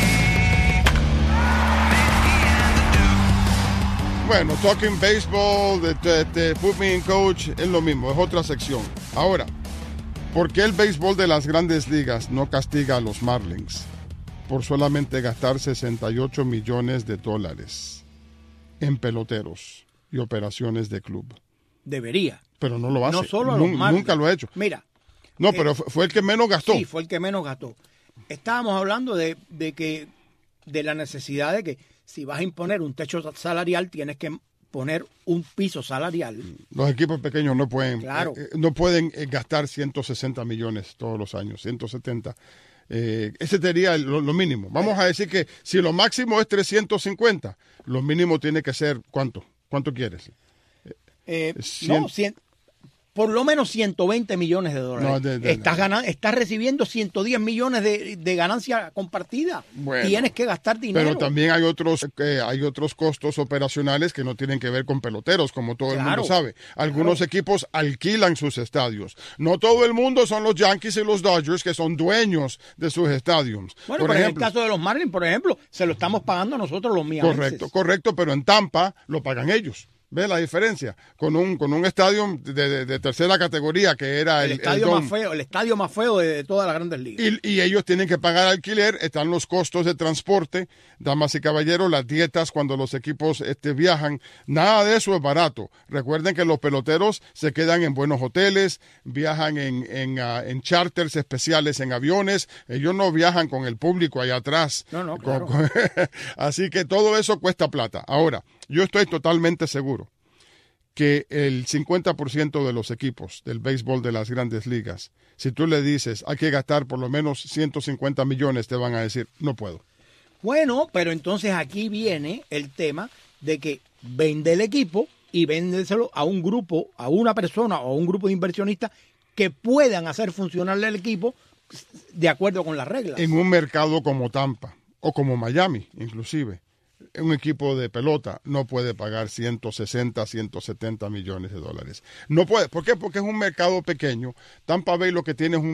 Mickey, and the Duke. Bueno, talking baseball, de Put me in, coach, es lo mismo, es otra sección. Ahora, ¿por qué el béisbol de las grandes ligas no castiga a los Marlins por solamente gastar $68 millones en peloteros y operaciones de club? Debería. Pero no lo hace. No solo a los Marlins. Nunca lo ha hecho. Mira, No, pero fue el que menos gastó. sí, fue el que menos gastó. Estábamos hablando de la necesidad de que si vas a imponer un techo salarial, tienes que poner un piso salarial. Los equipos pequeños no pueden, Claro. no pueden gastar 160 millones todos los años, 170. Ese sería lo mínimo. Vamos a decir que si lo máximo es 350, lo mínimo tiene que ser, ¿cuánto? ¿Cuánto quieres? 100. No, por lo menos $120 millones. No, Estás recibiendo 110 millones de ganancia compartida. Bueno, Tienes que gastar dinero. Pero también hay otros costos operacionales que no tienen que ver con peloteros, como todo el Claro. mundo sabe. Algunos equipos alquilan sus estadios. No todo el mundo son los Yankees y los Dodgers que son dueños de sus estadios. Bueno, Por pero ejemplo, en el caso de los Marlins, por ejemplo, se lo estamos pagando nosotros los miamenses. correcto, pero en Tampa lo pagan ellos. ¿Ves la diferencia? Con un estadio de tercera categoría que era El estadio más feo de todas las grandes ligas. Y ellos tienen que pagar alquiler, están los costos de transporte, damas y caballeros, las dietas cuando los equipos viajan, nada de eso es barato. Recuerden que los peloteros se quedan en buenos hoteles, viajan en charters especiales, en aviones, ellos no viajan con el público allá atrás. No, claro. Así que todo eso cuesta plata. Ahora, yo estoy totalmente seguro que el 50% de los equipos del béisbol de las grandes ligas, si tú le dices hay que gastar por lo menos 150 millones, te van a decir, no puedo. Bueno, pero entonces aquí viene el tema de que vende el equipo y véndeselo a un grupo, a una persona o a un grupo de inversionistas que puedan hacer funcionar el equipo de acuerdo con las reglas. En un mercado como Tampa o como Miami, inclusive, un equipo de pelota no puede pagar 160, 170 millones de dólares. No puede. ¿Por qué? Porque es un mercado pequeño. Tampa Bay lo que tiene es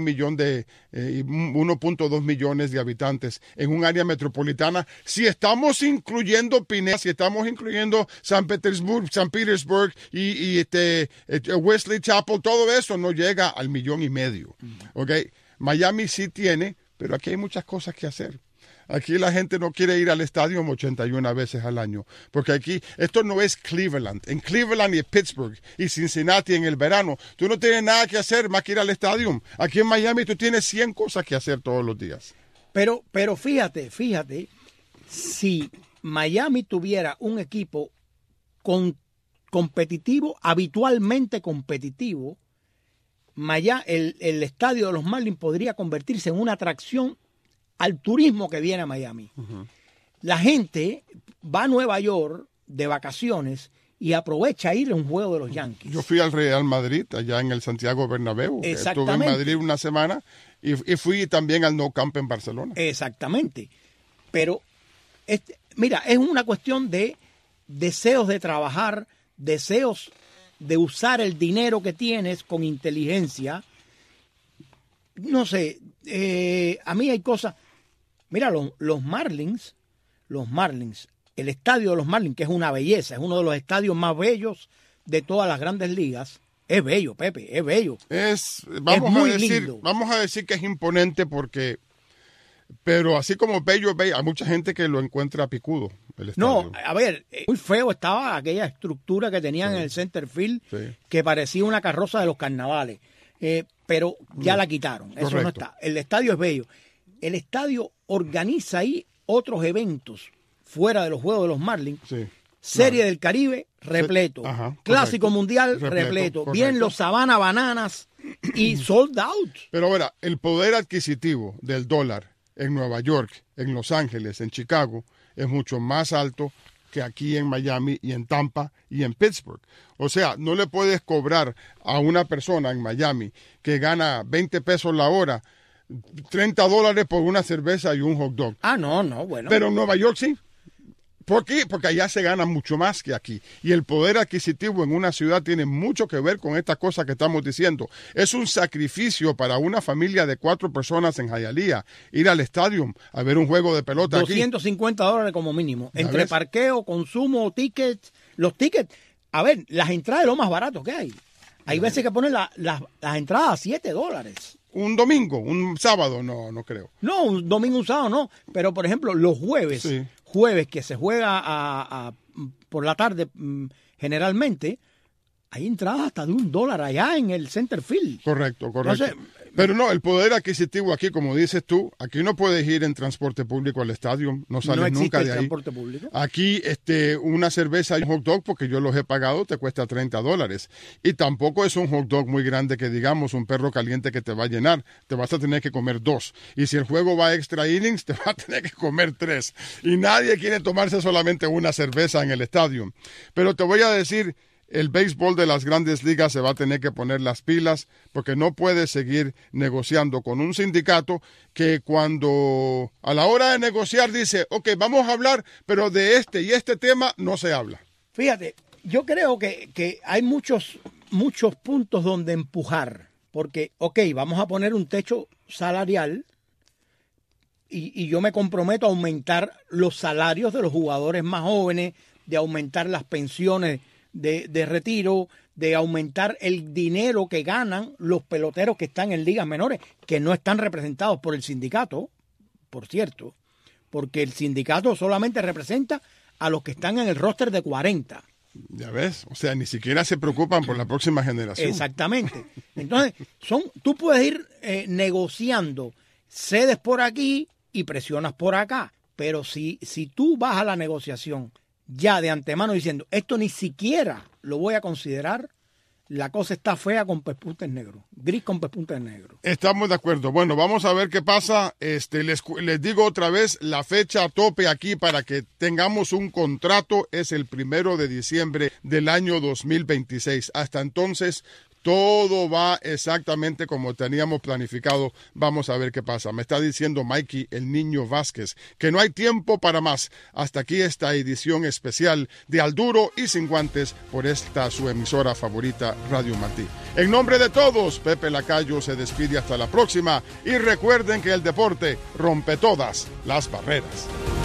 1.2 millones de habitantes en un área metropolitana. Si estamos incluyendo Pineda, si estamos incluyendo San Petersburg y Wesley Chapel, todo eso no llega al 1.5 millones. ¿Okay? Miami sí tiene, pero aquí hay muchas cosas que hacer. Aquí la gente no quiere ir al estadio 81 veces al año, porque aquí, esto no es Cleveland. En Cleveland y Pittsburgh y Cincinnati en el verano, tú no tienes nada que hacer más que ir al estadio. Aquí en Miami tú tienes 100 cosas que hacer todos los días. Pero fíjate, si Miami tuviera un equipo competitivo, habitualmente competitivo, el estadio de los Marlins podría convertirse en una atracción al turismo que viene a Miami. la gente va a Nueva York de vacaciones y aprovecha a ir a un juego de los Yankees. Yo fui al Real Madrid, allá en el Santiago Bernabéu. Exactamente. Estuve en Madrid una semana y fui también al Nou Camp en Barcelona. Exactamente. Pero, mira, es una cuestión de deseos de trabajar, deseos de usar el dinero que tienes con inteligencia. No sé, a mí hay cosas... Mira, los Marlins, el estadio de los Marlins, que es una belleza, es uno de los estadios más bellos de todas las grandes ligas. Es bello, Pepe, es bello. Vamos a decir que es imponente porque... Pero así como bello, hay mucha gente que lo encuentra picudo, el estadio. No, a ver, muy feo estaba aquella estructura que tenían en el center field, que parecía una carroza de los carnavales. Pero ya la quitaron, eso correcto. no está. El estadio es bello. El estadio organiza ahí otros eventos fuera de los juegos de los Marlins. Sí. Serie del Caribe, repleto. Ajá, Clásico correcto. Mundial, repleto. Correcto. Bien los Savannah Bananas y sold out. Pero ahora, el poder adquisitivo del dólar en Nueva York, en Los Ángeles, en Chicago, es mucho más alto que aquí en Miami y en Tampa y en Pittsburgh. O sea, no le puedes cobrar a una persona en Miami que gana 20 pesos la hora, $30 por una cerveza y un hot dog. Ah, no, bueno. Pero en Nueva York sí. ¿Por qué? Porque allá se gana mucho más que aquí. Y el poder adquisitivo en una ciudad tiene mucho que ver con estas cosas que estamos diciendo. Es un sacrificio para una familia de 4 personas en Hialeah ir al estadio a ver un juego de pelota aquí. $250 como mínimo. ¿Ya Entre ves? parqueo, consumo, tickets. Los tickets, a ver, las entradas es lo más barato que hay. Hay veces que ponen las entradas a $7. Un domingo, un sábado, no creo. No, un domingo, un sábado, no. Pero, por ejemplo, los jueves, Sí. jueves que se juega por la tarde, generalmente, hay entradas hasta de $1 allá en el center field. Correcto. Entonces, Pero no, el poder adquisitivo aquí, como dices tú, aquí no puedes ir en transporte público al estadio, no sales no existe nunca el de ahí. transporte público. Aquí una cerveza y un hot dog, porque yo los he pagado, te cuesta $30. Y tampoco es un hot dog muy grande que digamos, un perro caliente que te va a llenar. Te vas a tener que comer 2. Y si el juego va a extra innings, te vas a tener que comer 3. Y nadie quiere tomarse solamente una cerveza en el estadio. Pero te voy a decir... El béisbol de las grandes ligas se va a tener que poner las pilas porque no puede seguir negociando con un sindicato que cuando a la hora de negociar dice, ok, vamos a hablar, pero de este y este tema no se habla. Fíjate, yo creo que hay muchos puntos donde empujar, porque, ok, vamos a poner un techo salarial y yo me comprometo a aumentar los salarios de los jugadores más jóvenes, de aumentar las pensiones de retiro, de aumentar el dinero que ganan los peloteros que están en ligas menores, que no están representados por el sindicato, por cierto, porque el sindicato solamente representa a los que están en el roster de 40. Ya ves, o sea, ni siquiera se preocupan por la próxima generación. Exactamente. Entonces, tú puedes ir negociando, cedes por aquí y presionas por acá, pero si tú vas a la negociación ya de antemano diciendo, esto ni siquiera lo voy a considerar, la cosa está fea con pespuntes negros, gris con pespuntes negros. Estamos de acuerdo. Bueno, vamos a ver qué pasa. Les digo otra vez, la fecha tope aquí para que tengamos un contrato es el 1 de diciembre del año 2026. Hasta entonces, todo va exactamente como teníamos planificado. Vamos a ver qué pasa. Me está diciendo Mikey, el niño Vázquez, que no hay tiempo para más. Hasta aquí esta edición especial de Al Duro y Sin Guantes por esta su emisora favorita, Radio Martí. En nombre de todos, Pepe Lacayo se despide hasta la próxima. Y recuerden que el deporte rompe todas las barreras.